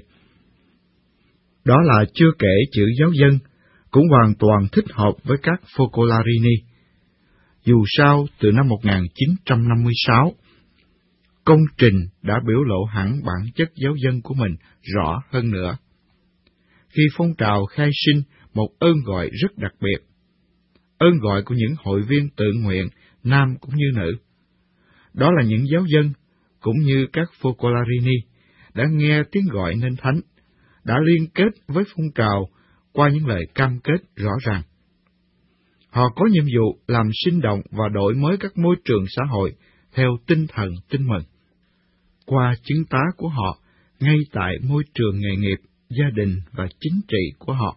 [SPEAKER 2] Đó là chưa kể chữ giáo dân cũng hoàn toàn thích hợp với các Focolarini. Dù sao, từ năm một nghìn chín trăm năm mươi sáu, công trình đã biểu lộ hẳn bản chất giáo dân của mình rõ hơn nữa. Khi phong trào khai sinh một ơn gọi rất đặc biệt, ơn gọi của những hội viên tự nguyện, nam cũng như nữ. Đó là những giáo dân, cũng như các Focolarini, đã nghe tiếng gọi nên thánh, đã liên kết với phong trào qua những lời cam kết rõ ràng. Họ có nhiệm vụ làm sinh động và đổi mới các môi trường xã hội theo tinh thần tin mừng, qua chứng tá của họ ngay tại môi trường nghề nghiệp, gia đình và chính trị của họ.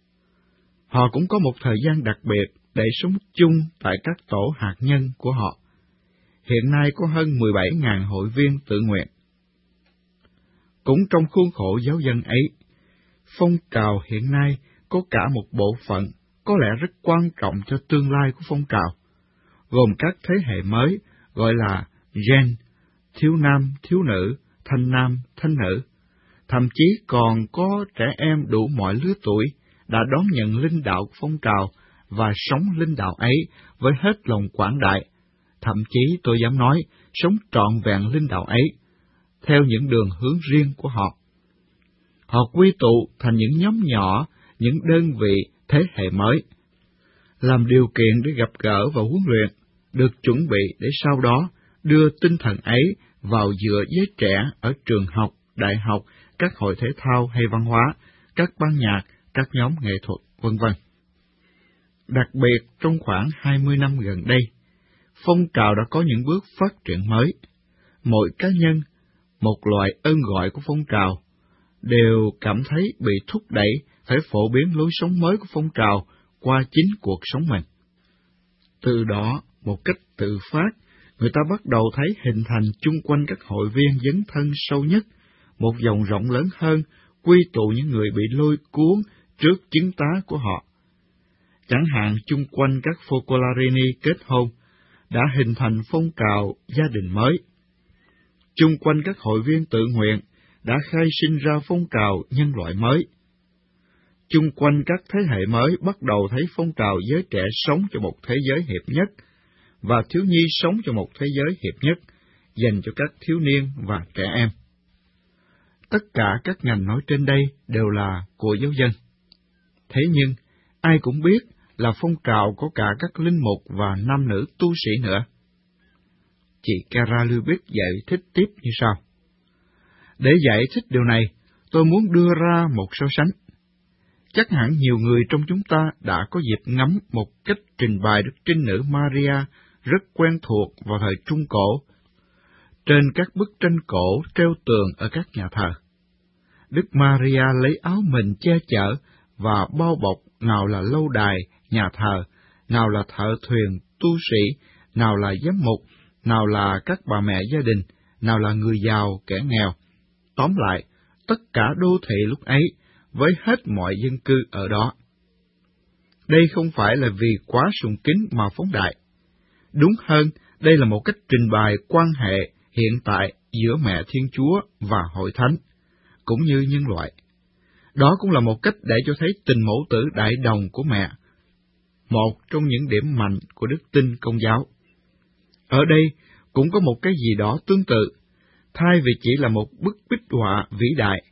[SPEAKER 2] Họ cũng có một thời gian đặc biệt để sống chung tại các tổ hạt nhân của họ. Hiện nay có hơn mười bảy nghìn hội viên tự nguyện. Cũng trong khuôn khổ giáo dân ấy, phong trào hiện nay có cả một bộ phận có lẽ rất quan trọng cho tương lai của phong trào, gồm các thế hệ mới gọi là gen, thiếu nam, thiếu nữ, thanh nam, thanh nữ, thậm chí còn có trẻ em đủ mọi lứa tuổi đã đón nhận linh đạo của phong trào và sống linh đạo ấy với hết lòng quảng đại, thậm chí tôi dám nói sống trọn vẹn linh đạo ấy, theo những đường hướng riêng của họ. Họ quy tụ thành những nhóm nhỏ, những đơn vị thế hệ mới, làm điều kiện để gặp gỡ và huấn luyện, được chuẩn bị để sau đó đưa tinh thần ấy vào giữa giới trẻ ở trường học, đại học, các hội thể thao hay văn hóa, các ban nhạc, các nhóm nghệ thuật, vân vân. Đặc biệt trong khoảng hai mươi năm gần đây, phong trào đã có những bước phát triển mới. Mỗi cá nhân, một loại ơn gọi của phong trào, đều cảm thấy bị thúc đẩy phải phổ biến lối sống mới của phong trào qua chính cuộc sống mình. Từ đó, một cách tự phát, người ta bắt đầu thấy hình thành chung quanh các hội viên dấn thân sâu nhất, một vòng rộng lớn hơn, quy tụ những người bị lôi cuốn trước chứng tá của họ. Chẳng hạn chung quanh các Focolarini kết hôn, đã hình thành phong trào gia đình mới. Chung quanh các hội viên tự nguyện, đã khai sinh ra phong trào nhân loại mới. Chung quanh các thế hệ mới bắt đầu thấy phong trào giới trẻ sống cho một thế giới hiệp nhất, và thiếu nhi sống cho một thế giới hiệp nhất, dành cho các thiếu niên và trẻ em. Tất cả các ngành nói trên đây đều là của giáo dân. Thế nhưng, ai cũng biết là phong trào có cả các linh mục và nam nữ tu sĩ nữa. Chị Carol Lubick giải thích tiếp như sau. Để giải thích điều này, tôi muốn đưa ra một so sánh. Chắc hẳn nhiều người trong chúng ta đã có dịp ngắm một cách trình bày Đức Trinh Nữ Maria rất quen thuộc vào thời Trung Cổ, trên các bức tranh cổ treo tường ở các nhà thờ. Đức Maria lấy áo mình che chở và bao bọc nào là lâu đài, nhà thờ, nào là thợ thuyền, tu sĩ, nào là giám mục, nào là các bà mẹ gia đình, nào là người giàu, kẻ nghèo. Tóm lại, tất cả đô thị lúc ấy, với hết mọi dân cư ở đó. Đây không phải là vì quá sùng kính mà phóng đại. Đúng hơn, đây là một cách trình bày quan hệ hiện tại giữa Mẹ Thiên Chúa và Hội Thánh, cũng như nhân loại. Đó cũng là một cách để cho thấy tình mẫu tử đại đồng của mẹ, một trong những điểm mạnh của đức tin Công giáo. Ở đây cũng có một cái gì đó tương tự, thay vì chỉ là một bức bích họa vĩ đại,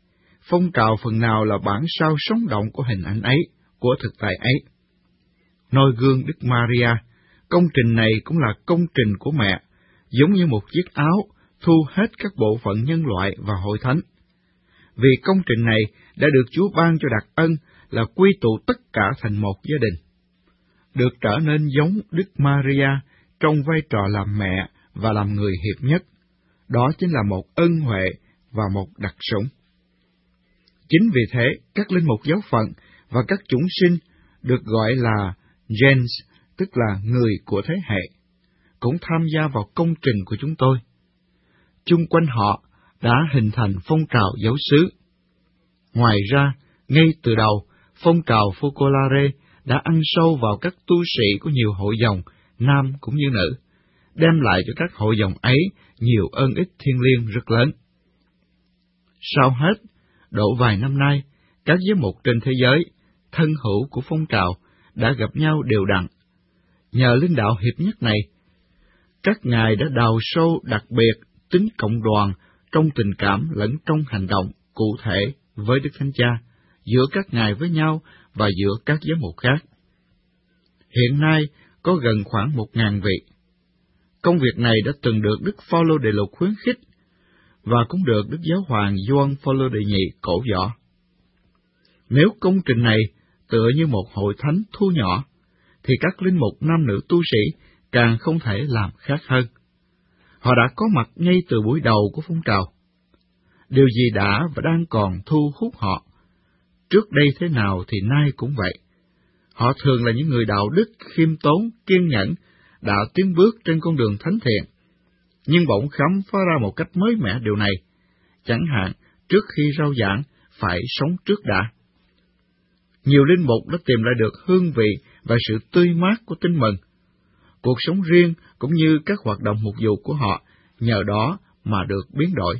[SPEAKER 2] phong trào phần nào là bản sao sống động của hình ảnh ấy, của thực tại ấy. Noi gương Đức Maria, công trình này cũng là công trình của mẹ, giống như một chiếc áo thu hết các bộ phận nhân loại và hội thánh. Vì công trình này đã được Chúa ban cho đặc ân là quy tụ tất cả thành một gia đình, được trở nên giống Đức Maria trong vai trò làm mẹ và làm người hiệp nhất. Đó chính là một ân huệ và một đặc sủng. Chính vì thế, các linh mục giáo phận và các chủng sinh được gọi là gens, tức là người của thế hệ, cũng tham gia vào công trình của chúng tôi. Chung quanh họ đã hình thành phong trào giáo xứ. Ngoài ra, ngay từ đầu, phong trào Focolare đã ăn sâu vào các tu sĩ của nhiều hội dòng, nam cũng như nữ, đem lại cho các hội dòng ấy nhiều ơn ích thiêng liêng rất lớn. Sau hết, độ vài năm nay, các giám mục trên thế giới, thân hữu của phong trào, đã gặp nhau đều đặn. Nhờ linh đạo hiệp nhất này, các ngài đã đào sâu đặc biệt tính cộng đoàn trong tình cảm lẫn trong hành động cụ thể với Đức Thánh Cha, giữa các ngài với nhau và giữa các giám mục khác. Hiện nay có gần khoảng một ngàn vị. Công việc này đã từng được Đức Phaolô Đệ Lục khuyến khích và cũng được Đức Giáo hoàng Gioan Phaolô Đệ Nhị cổ võ. Nếu công trình này tựa như một hội thánh thu nhỏ, thì các linh mục nam nữ tu sĩ càng không thể làm khác hơn. Họ đã có mặt ngay từ buổi đầu của phong trào. Điều gì đã và đang còn thu hút họ, trước đây thế nào thì nay cũng vậy. Họ thường là những người đạo đức, khiêm tốn, kiên nhẫn, đã tiến bước trên con đường thánh thiện, nhưng bỗng khám phá ra một cách mới mẻ điều này, chẳng hạn trước khi rao giảng phải sống trước đã. Nhiều linh mục đã tìm lại được hương vị và sự tươi mát của Tin Mừng. Cuộc sống riêng cũng như các hoạt động mục vụ của họ nhờ đó mà được biến đổi.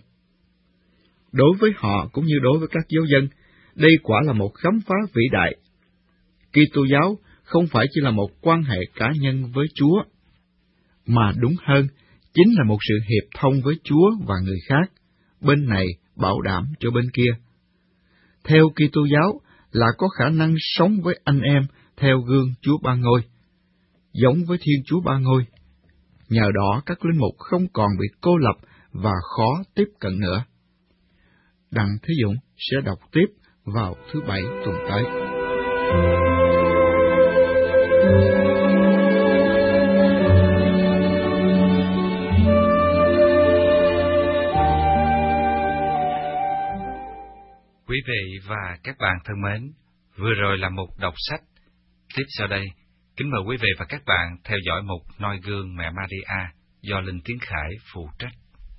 [SPEAKER 2] Đối với họ cũng như đối với các giáo dân, đây quả là một khám phá vĩ đại. Kitô giáo không phải chỉ là một quan hệ cá nhân với Chúa, mà đúng hơn, chính là một sự hiệp thông với Chúa và người khác, bên này bảo đảm cho bên kia. Theo Kitô giáo là có khả năng sống với anh em theo gương Chúa Ba Ngôi, giống với Thiên Chúa Ba Ngôi. Nhờ đó các linh mục không còn bị cô lập và khó tiếp cận nữa. Đặng Thế Dũng sẽ đọc tiếp vào thứ Bảy tuần tới.
[SPEAKER 1] Quý vị và các bạn thân mến, vừa rồi là một đọc sách. Tiếp sau đây, kính mời quý vị và các bạn theo dõi mục Noi gương mẹ Maria do Linh Tiến Khải phụ trách.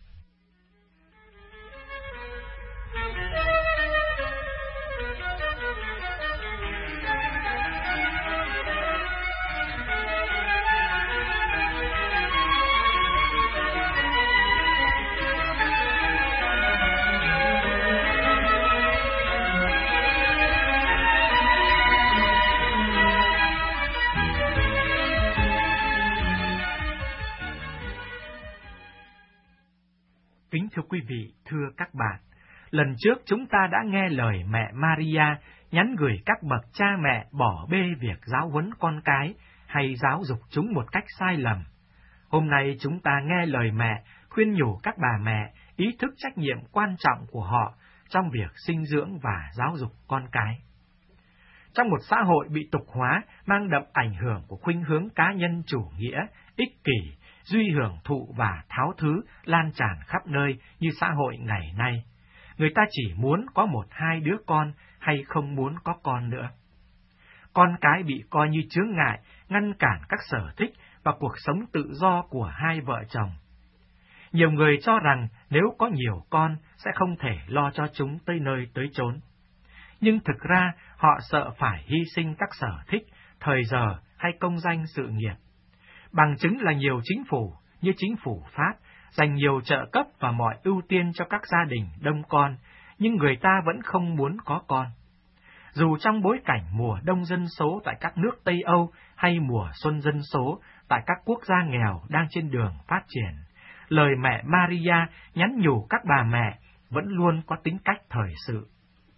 [SPEAKER 5] Kính thưa quý vị, thưa các bạn, lần trước chúng ta đã nghe lời mẹ Maria nhắn gửi các bậc cha mẹ bỏ bê việc giáo huấn con cái hay giáo dục chúng một cách sai lầm. Hôm nay chúng ta nghe lời mẹ khuyên nhủ các bà mẹ ý thức trách nhiệm quan trọng của họ trong việc sinh dưỡng và giáo dục con cái. Trong một xã hội bị tục hóa mang đậm ảnh hưởng của khuynh hướng cá nhân chủ nghĩa, ích kỷ, duy hưởng thụ và tháo thứ lan tràn khắp nơi như xã hội ngày nay, người ta chỉ muốn có một hai đứa con hay không muốn có con nữa. Con cái bị coi như chướng ngại, ngăn cản các sở thích và cuộc sống tự do của hai vợ chồng. Nhiều người cho rằng nếu có nhiều con sẽ không thể lo cho chúng tới nơi tới chốn. Nhưng thực ra họ sợ phải hy sinh các sở thích, thời giờ hay công danh sự nghiệp. Bằng chứng là nhiều chính phủ, như chính phủ Pháp, dành nhiều trợ cấp và mọi ưu tiên cho các gia đình đông con, nhưng người ta vẫn không muốn có con. Dù trong bối cảnh mùa đông dân số tại các nước Tây Âu hay mùa xuân dân số tại các quốc gia nghèo đang trên đường phát triển, lời mẹ Maria nhắn nhủ các bà mẹ vẫn luôn có tính cách thời sự.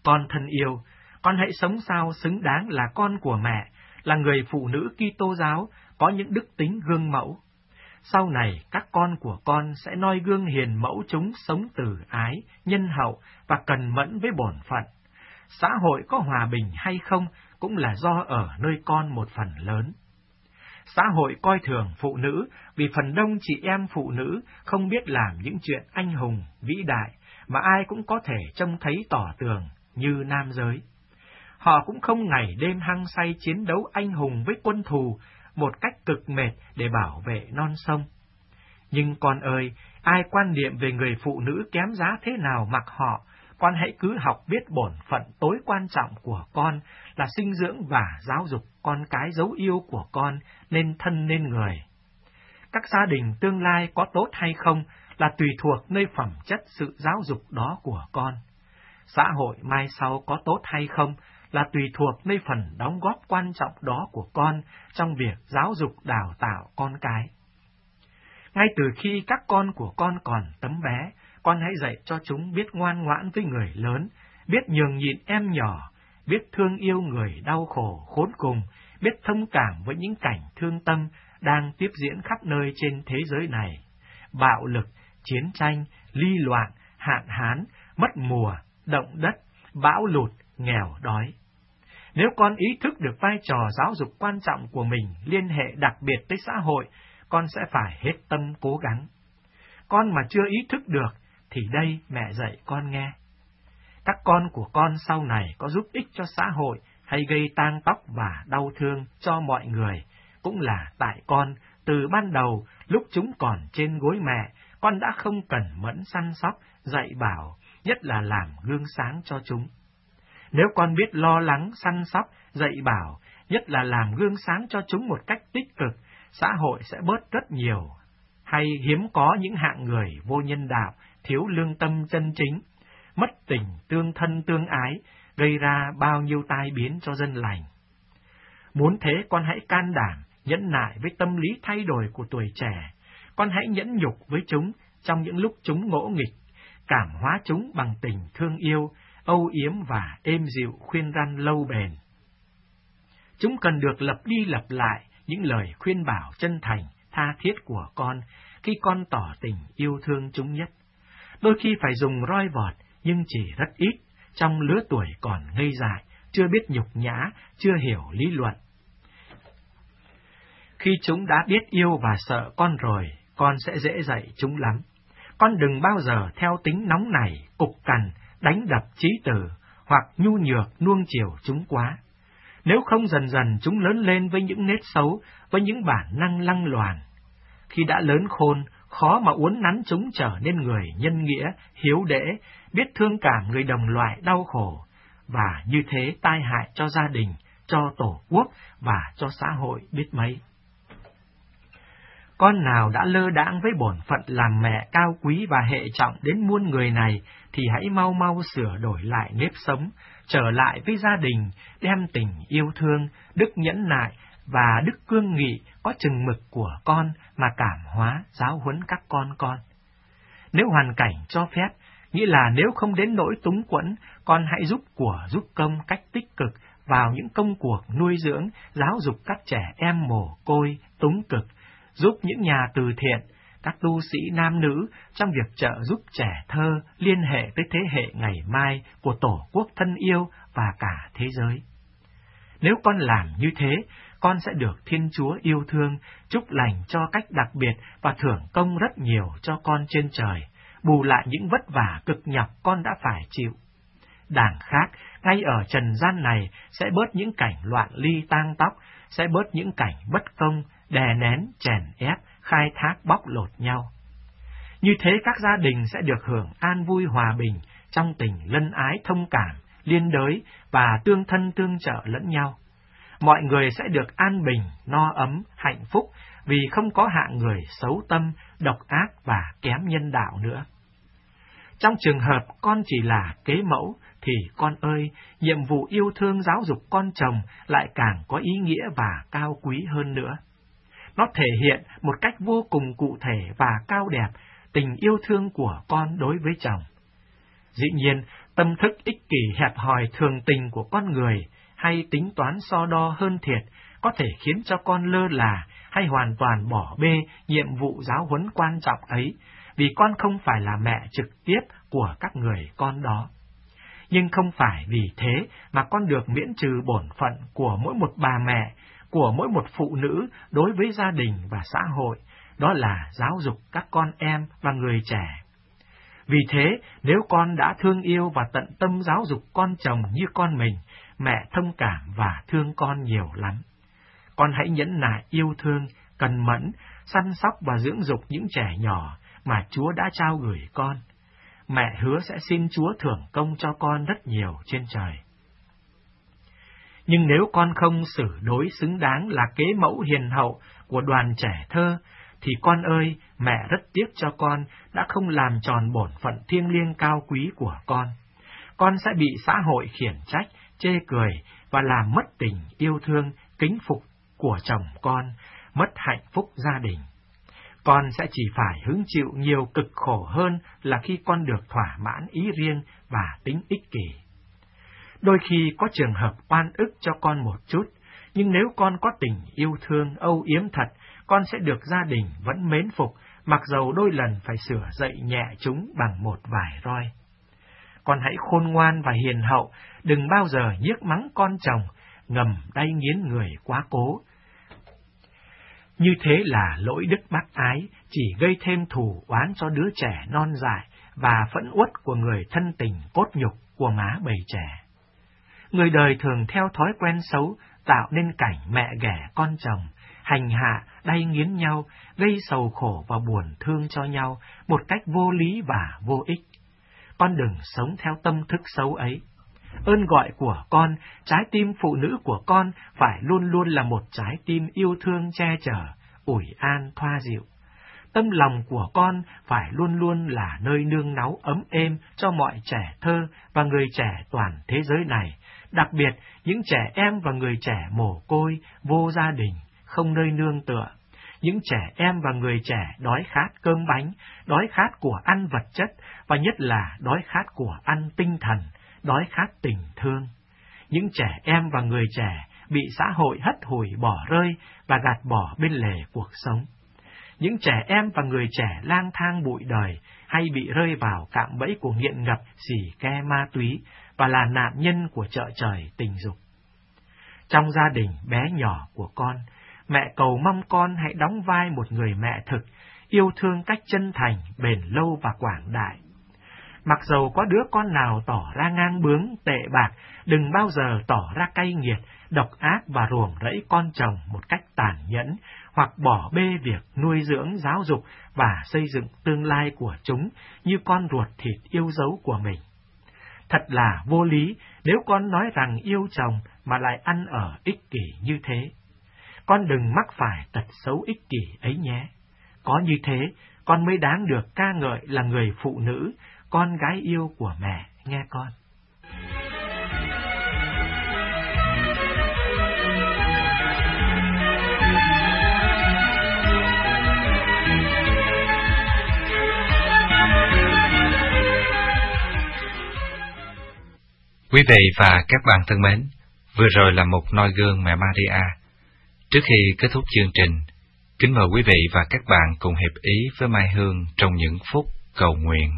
[SPEAKER 5] Con thân yêu, con hãy sống sao xứng đáng là con của mẹ, là người phụ nữ Kitô giáo, có những đức tính gương mẫu. Sau này, các con của con sẽ noi gương hiền mẫu chúng sống từ ái, nhân hậu và cần mẫn với bổn phận. Xã hội có hòa bình hay không cũng là do ở nơi con một phần lớn. Xã hội coi thường phụ nữ vì phần đông chị em phụ nữ không biết làm những chuyện anh hùng, vĩ đại mà ai cũng có thể trông thấy tỏ tường như nam giới. Họ cũng không ngày đêm hăng say chiến đấu anh hùng với quân thù một cách cực mệt để bảo vệ non sông. Nhưng con ơi, ai quan niệm về người phụ nữ kém giá thế nào mặc họ, con hãy cứ học biết bổn phận tối quan trọng của con là sinh dưỡng và giáo dục con cái dấu yêu của con nên thân nên người. Các gia đình tương lai có tốt hay không là tùy thuộc nơi phẩm chất sự giáo dục đó của con. Xã hội mai sau có tốt hay không là tùy thuộc nơi phần đóng góp quan trọng đó của con trong việc giáo dục đào tạo con cái. Ngay từ khi các con của con còn tấm bé, con hãy dạy cho chúng biết ngoan ngoãn với người lớn, biết nhường nhịn em nhỏ, biết thương yêu người đau khổ khốn cùng, biết thông cảm với những cảnh thương tâm đang tiếp diễn khắp nơi trên thế giới này. Bạo lực, chiến tranh, ly loạn, hạn hán, mất mùa, động đất, bão lụt, nghèo đói. Nếu con ý thức được vai trò giáo dục quan trọng của mình liên hệ đặc biệt tới xã hội, con sẽ phải hết tâm cố gắng. Con mà chưa ý thức được, thì đây mẹ dạy con nghe. Các con của con sau này có giúp ích cho xã hội hay gây tang tóc và đau thương cho mọi người, cũng là tại con, từ ban đầu, lúc chúng còn trên gối mẹ, con đã không cẩn mẫn săn sóc, dạy bảo, nhất là làm gương sáng cho chúng. Nếu con biết lo lắng, săn sóc, dạy bảo, nhất là làm gương sáng cho chúng một cách tích cực, xã hội sẽ bớt rất nhiều, hay hiếm có những hạng người vô nhân đạo, thiếu lương tâm chân chính, mất tình tương thân tương ái, gây ra bao nhiêu tai biến cho dân lành. Muốn thế con hãy can đảm, nhẫn nại với tâm lý thay đổi của tuổi trẻ, con hãy nhẫn nhục với chúng trong những lúc chúng ngỗ nghịch, cảm hóa chúng bằng tình thương yêu, âu yếm và êm dịu khuyên răn lâu bền. Chúng cần được lặp đi lặp lại những lời khuyên bảo chân thành, tha thiết của con khi con tỏ tình yêu thương chúng nhất. Đôi khi phải dùng roi vọt, nhưng chỉ rất ít, trong lứa tuổi còn ngây dại, chưa biết nhục nhã, chưa hiểu lý luận. Khi chúng đã biết yêu và sợ con rồi, con sẽ dễ dạy chúng lắm. Con đừng bao giờ theo tính nóng nảy, cục cằn, đánh đập chí tử, hoặc nhu nhược nuông chiều chúng quá. Nếu không dần dần chúng lớn lên với những nết xấu, với những bản năng lăng loàn. Khi đã lớn khôn, khó mà uốn nắn chúng trở nên người nhân nghĩa, hiếu đễ, biết thương cảm người đồng loại đau khổ, và như thế tai hại cho gia đình, cho tổ quốc và cho xã hội biết mấy. Con nào đã lơ đãng với bổn phận làm mẹ cao quý và hệ trọng đến muôn người này, thì hãy mau mau sửa đổi lại nếp sống, trở lại với gia đình, đem tình yêu thương, đức nhẫn nại và đức cương nghị có chừng mực của con mà cảm hóa, giáo huấn các con con. Nếu hoàn cảnh cho phép, nghĩa là nếu không đến nỗi túng quẫn, con hãy giúp của giúp công cách tích cực vào những công cuộc nuôi dưỡng, giáo dục các trẻ em mồ côi, túng cực, giúp những nhà từ thiện, các tu sĩ nam nữ trong việc trợ giúp trẻ thơ liên hệ tới thế hệ ngày mai của Tổ quốc thân yêu và cả thế giới. Nếu con làm như thế, con sẽ được Thiên Chúa yêu thương, chúc lành cho cách đặc biệt và thưởng công rất nhiều cho con trên trời, bù lại những vất vả cực nhọc con đã phải chịu. Đảng khác, ngay ở trần gian này, sẽ bớt những cảnh loạn ly tang tóc, sẽ bớt những cảnh bất công, đè nén, chèn ép, khai thác bóc lột nhau. Như thế các gia đình sẽ được hưởng an vui hòa bình, trong tình lân ái thông cảm, liên đới và tương thân tương trợ lẫn nhau. Mọi người sẽ được an bình, no ấm, hạnh phúc, vì không có hạng người xấu tâm, độc ác và kém nhân đạo nữa. Trong trường hợp con chỉ là kế mẫu, thì con ơi, nhiệm vụ yêu thương giáo dục con chồng lại càng có ý nghĩa và cao quý hơn nữa. Nó thể hiện một cách vô cùng cụ thể và cao đẹp tình yêu thương của con đối với chồng. Dĩ nhiên, Tâm thức ích kỷ hẹp hòi thường tình của con người hay tính toán so đo hơn thiệt có thể khiến cho con lơ là hay hoàn toàn bỏ bê nhiệm vụ giáo huấn quan trọng ấy, vì con không phải là mẹ trực tiếp của các người con đó. Nhưng không phải vì thế mà con được miễn trừ bổn phận của mỗi một bà mẹ, của mỗi một phụ nữ đối với gia đình và xã hội, đó là giáo dục các con em và người trẻ. Vì thế, nếu con đã thương yêu và tận tâm giáo dục con chồng như con mình, mẹ thông cảm và thương con nhiều lắm. Con hãy nhẫn nại yêu thương, cần mẫn, săn sóc và dưỡng dục những trẻ nhỏ mà Chúa đã trao gửi con. Mẹ hứa sẽ xin Chúa thưởng công cho con rất nhiều trên trời. Nhưng nếu con không xử đối xứng đáng là kế mẫu hiền hậu của đoàn trẻ thơ, thì con ơi, mẹ rất tiếc cho con đã không làm tròn bổn phận thiêng liêng cao quý của con. Con sẽ bị xã hội khiển trách, chê cười và làm mất tình yêu thương, kính phục của chồng con, mất hạnh phúc gia đình. Con sẽ chỉ phải hứng chịu nhiều cực khổ hơn là khi con được thỏa mãn ý riêng và tính ích kỷ. Đôi khi có trường hợp oan ức cho con một chút, nhưng nếu con có tình yêu thương, âu yếm thật, con sẽ được gia đình vẫn mến phục, mặc dầu đôi lần phải sửa dạy nhẹ chúng bằng một vài roi. Con hãy khôn ngoan và hiền hậu, đừng bao giờ nhiếc mắng con chồng, ngầm đay nghiến người quá cố. Như thế là lỗi đức bác ái, chỉ gây thêm thù oán cho đứa trẻ non dại và phẫn uất của người thân tình cốt nhục của má bầy trẻ. Người đời thường theo thói quen xấu, tạo nên cảnh mẹ ghẻ con chồng, hành hạ, đay nghiến nhau, gây sầu khổ và buồn thương cho nhau một cách vô lý và vô ích. Con đừng sống theo tâm thức xấu ấy. Ơn gọi của con, trái tim phụ nữ của con phải luôn luôn là một trái tim yêu thương che chở, ủi an thoa dịu. Tâm lòng của con phải luôn luôn là nơi nương náu ấm êm cho mọi trẻ thơ và người trẻ toàn thế giới này, đặc biệt những trẻ em và người trẻ mồ côi, vô gia đình, không nơi nương tựa. Những trẻ em và người trẻ đói khát cơm bánh, đói khát của ăn vật chất và nhất là đói khát của ăn tinh thần, đói khát tình thương. Những trẻ em và người trẻ bị xã hội hất hủi bỏ rơi và gạt bỏ bên lề cuộc sống. Những trẻ em và người trẻ lang thang bụi đời hay bị rơi vào cạm bẫy của nghiện ngập, xì ke ma túy và là nạn nhân của chợ trời tình dục. Trong gia đình bé nhỏ của con, mẹ cầu mong con hãy đóng vai một người mẹ thực, yêu thương cách chân thành, bền lâu và quảng đại. Mặc dầu có đứa con nào tỏ ra ngang bướng, tệ bạc, đừng bao giờ tỏ ra cay nghiệt, độc ác và ruồng rẫy con chồng một cách tàn nhẫn, hoặc bỏ bê việc nuôi dưỡng, giáo dục và xây dựng tương lai của chúng như con ruột thịt yêu dấu của mình. Thật là vô lý nếu con nói rằng yêu chồng mà lại ăn ở ích kỷ như thế. Con đừng mắc phải tật xấu ích kỷ ấy nhé. Có như thế, con mới đáng được ca ngợi là người phụ nữ, con gái yêu của mẹ, nghe con.
[SPEAKER 1] Quý vị và các bạn thân mến, vừa rồi là một noi gương mẹ Maria. Trước khi kết thúc chương trình, kính mời quý vị và các bạn cùng hiệp ý với Mai Hương trong những phút cầu nguyện.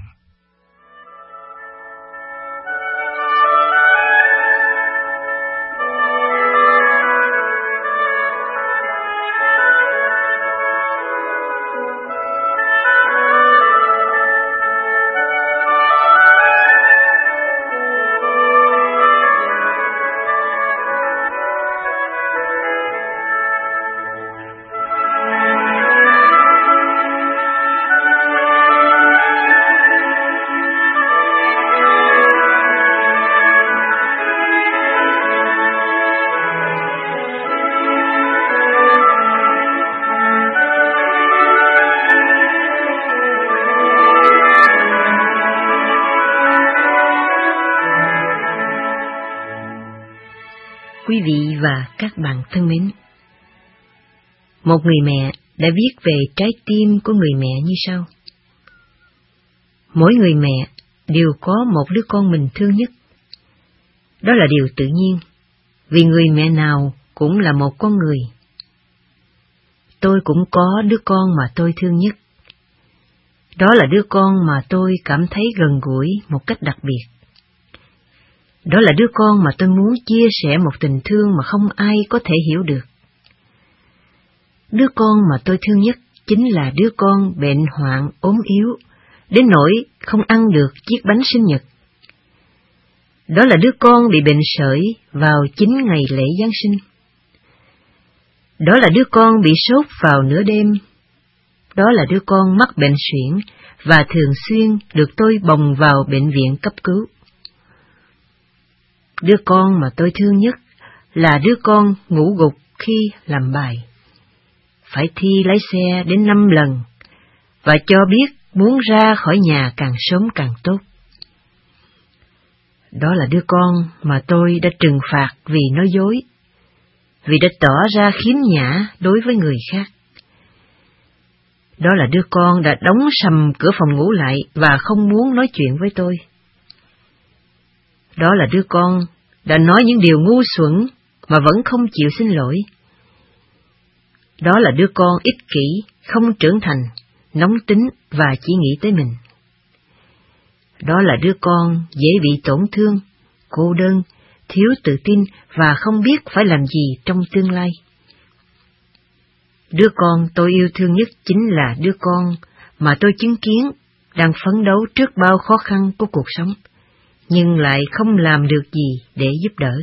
[SPEAKER 4] Quý vị và các bạn thân mến, một người mẹ đã viết về trái tim của người mẹ như sau. Mỗi người mẹ đều có một đứa con mình thương nhất. Đó là điều tự nhiên, vì người mẹ nào cũng là một con người. Tôi cũng có đứa con mà tôi thương nhất. Đó là đứa con mà tôi cảm thấy gần gũi một cách đặc biệt. Đó là đứa con mà tôi muốn chia sẻ một tình thương mà không ai có thể hiểu được. Đứa con mà tôi thương nhất chính là đứa con bệnh hoạn ốm yếu, đến nỗi không ăn được chiếc bánh sinh nhật. Đó là đứa con bị bệnh sởi vào chính ngày lễ Giáng sinh. Đó là đứa con bị sốt vào nửa đêm. Đó là đứa con mắc bệnh suyễn và thường xuyên được tôi bồng vào bệnh viện cấp cứu. Đứa con mà tôi thương nhất là đứa con ngủ gục khi làm bài, phải thi lái xe đến năm lần, và cho biết muốn ra khỏi nhà càng sớm càng tốt. Đó là đứa con mà tôi đã trừng phạt vì nói dối, vì đã tỏ ra khiếm nhã đối với người khác. Đó là đứa con đã đóng sầm cửa phòng ngủ lại và không muốn nói chuyện với tôi. Đó là đứa con đã nói những điều ngu xuẩn mà vẫn không chịu xin lỗi. Đó là đứa con ích kỷ, không trưởng thành, nóng tính và chỉ nghĩ tới mình. Đó là đứa con dễ bị tổn thương, cô đơn, thiếu tự tin và không biết phải làm gì trong tương lai. Đứa con tôi yêu thương nhất chính là đứa con mà tôi chứng kiến đang phấn đấu trước bao khó khăn của cuộc sống, nhưng lại không làm được gì để giúp đỡ.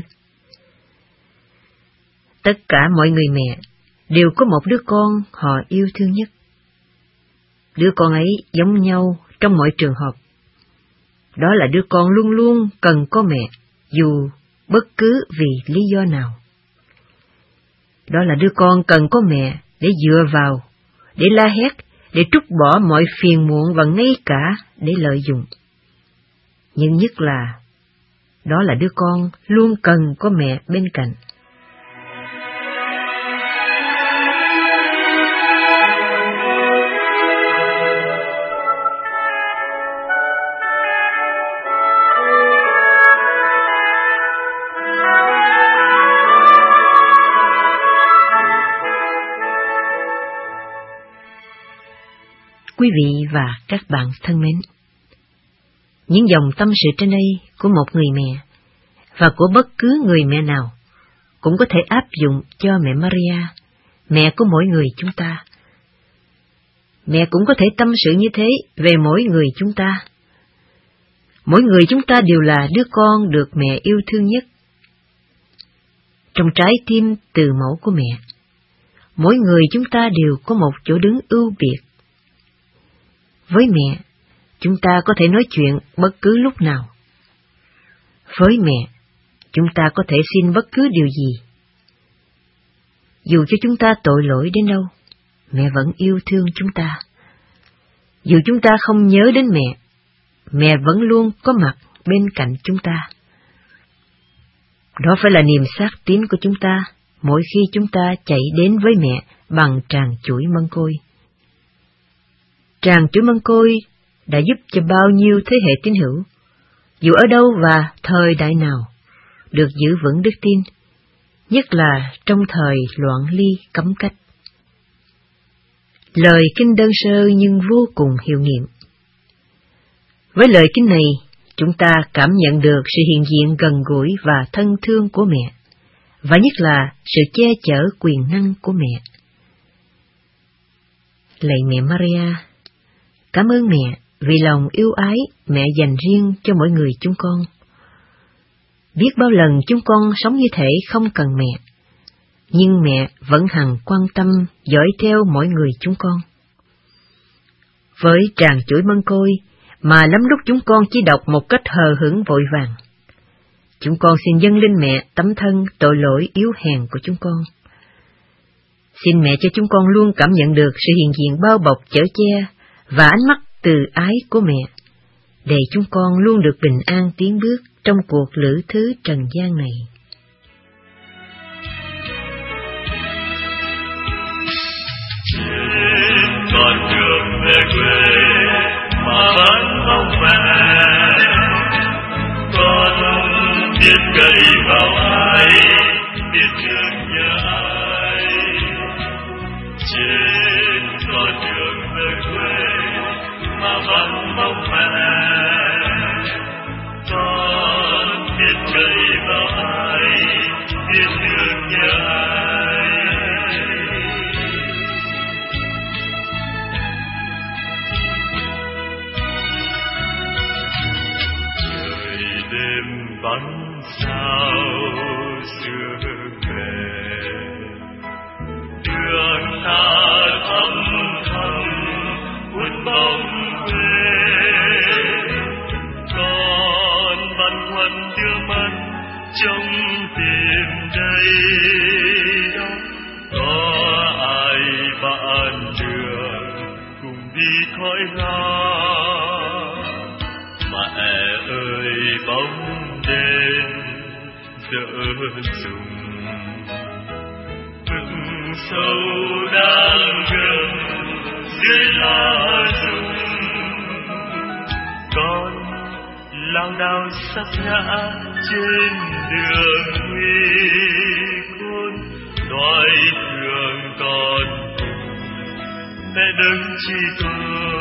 [SPEAKER 4] Tất cả mọi người mẹ đều có một đứa con họ yêu thương nhất. Đứa con ấy giống nhau trong mọi trường hợp. Đó là đứa con luôn luôn cần có mẹ, dù bất cứ vì lý do nào. Đó là đứa con cần có mẹ để dựa vào, để la hét, để trút bỏ mọi phiền muộn và ngay cả để lợi dụng. Nhưng nhất là, đó là đứa con luôn cần có mẹ bên cạnh. Quý vị và các bạn thân mến, những dòng tâm sự trên đây của một người mẹ và của bất cứ người mẹ nào cũng có thể áp dụng cho mẹ Maria, mẹ của mỗi người chúng ta. Mẹ cũng có thể tâm sự như thế về mỗi người chúng ta. Mỗi người chúng ta đều là đứa con được mẹ yêu thương nhất. Trong trái tim từ mẫu của mẹ, mỗi người chúng ta đều có một chỗ đứng ưu biệt. Với mẹ, chúng ta có thể nói chuyện bất cứ lúc nào. Với mẹ, chúng ta có thể xin bất cứ điều gì. Dù cho chúng ta tội lỗi đến đâu, mẹ vẫn yêu thương chúng ta. Dù chúng ta không nhớ đến mẹ, mẹ vẫn luôn có mặt bên cạnh chúng ta. Đó phải là niềm xác tín của chúng ta mỗi khi chúng ta chạy đến với mẹ bằng tràng chuỗi mân côi. Tràng chuỗi mân côi đã giúp cho bao nhiêu thế hệ tín hữu, dù ở đâu và thời đại nào, được giữ vững đức tin, nhất là trong thời loạn ly cấm cách. Lời kinh đơn sơ nhưng vô cùng hiệu nghiệm. Với lời kinh này, chúng ta cảm nhận được sự hiện diện gần gũi và thân thương của mẹ, và nhất là sự che chở quyền năng của mẹ. Lạy mẹ Maria, cảm ơn mẹ vì lòng yêu ái mẹ dành riêng cho mỗi người chúng con. Biết bao lần chúng con sống như thể không cần mẹ, nhưng mẹ vẫn hằng quan tâm dõi theo mỗi người chúng con. Với tràng chuỗi mân côi mà lắm lúc chúng con chỉ đọc một cách hờ hững vội vàng, chúng con xin dâng lên mẹ tấm thân tội lỗi yếu hèn của chúng con. Xin mẹ cho chúng con luôn cảm nhận được sự hiện diện bao bọc chở che và ánh mắt từ ái của mẹ, để chúng con luôn được bình an tiến bước trong cuộc lữ thứ trần gian này.
[SPEAKER 6] Trên con đường về quê mà vẫn mong mẹ vẫn sao sương về, đường ta thăm thầm cuốn bóng về, con băn khoăn đưa mắt trong tìm đây đâu, có ai bạn đường cùng đi khói la. Mẹ ơi bóng đêm dở dùng, vực sâu đang gần dưới lá rụng, con lao đao sắp ngã trên đường nguy khôn, nói thương con mẹ đừng chi tôi.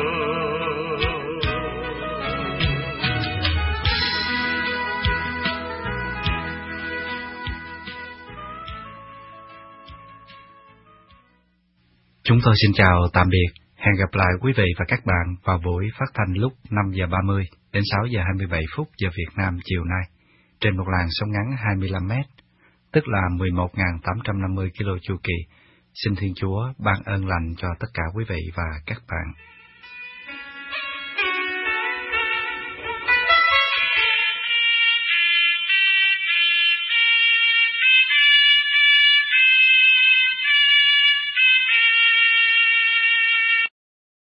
[SPEAKER 1] Chúng tôi xin chào tạm biệt, hẹn gặp lại quý vị và các bạn vào buổi phát thanh lúc năm giờ ba mươi đến sáu giờ hai mươi bảy phút giờ Việt Nam chiều nay, trên một làn sóng ngắn hai mươi lăm mét, tức là mười một nghìn tám trăm năm mươi ki lô chu kỳ. Xin Thiên Chúa ban ơn lành cho tất cả quý vị và các bạn.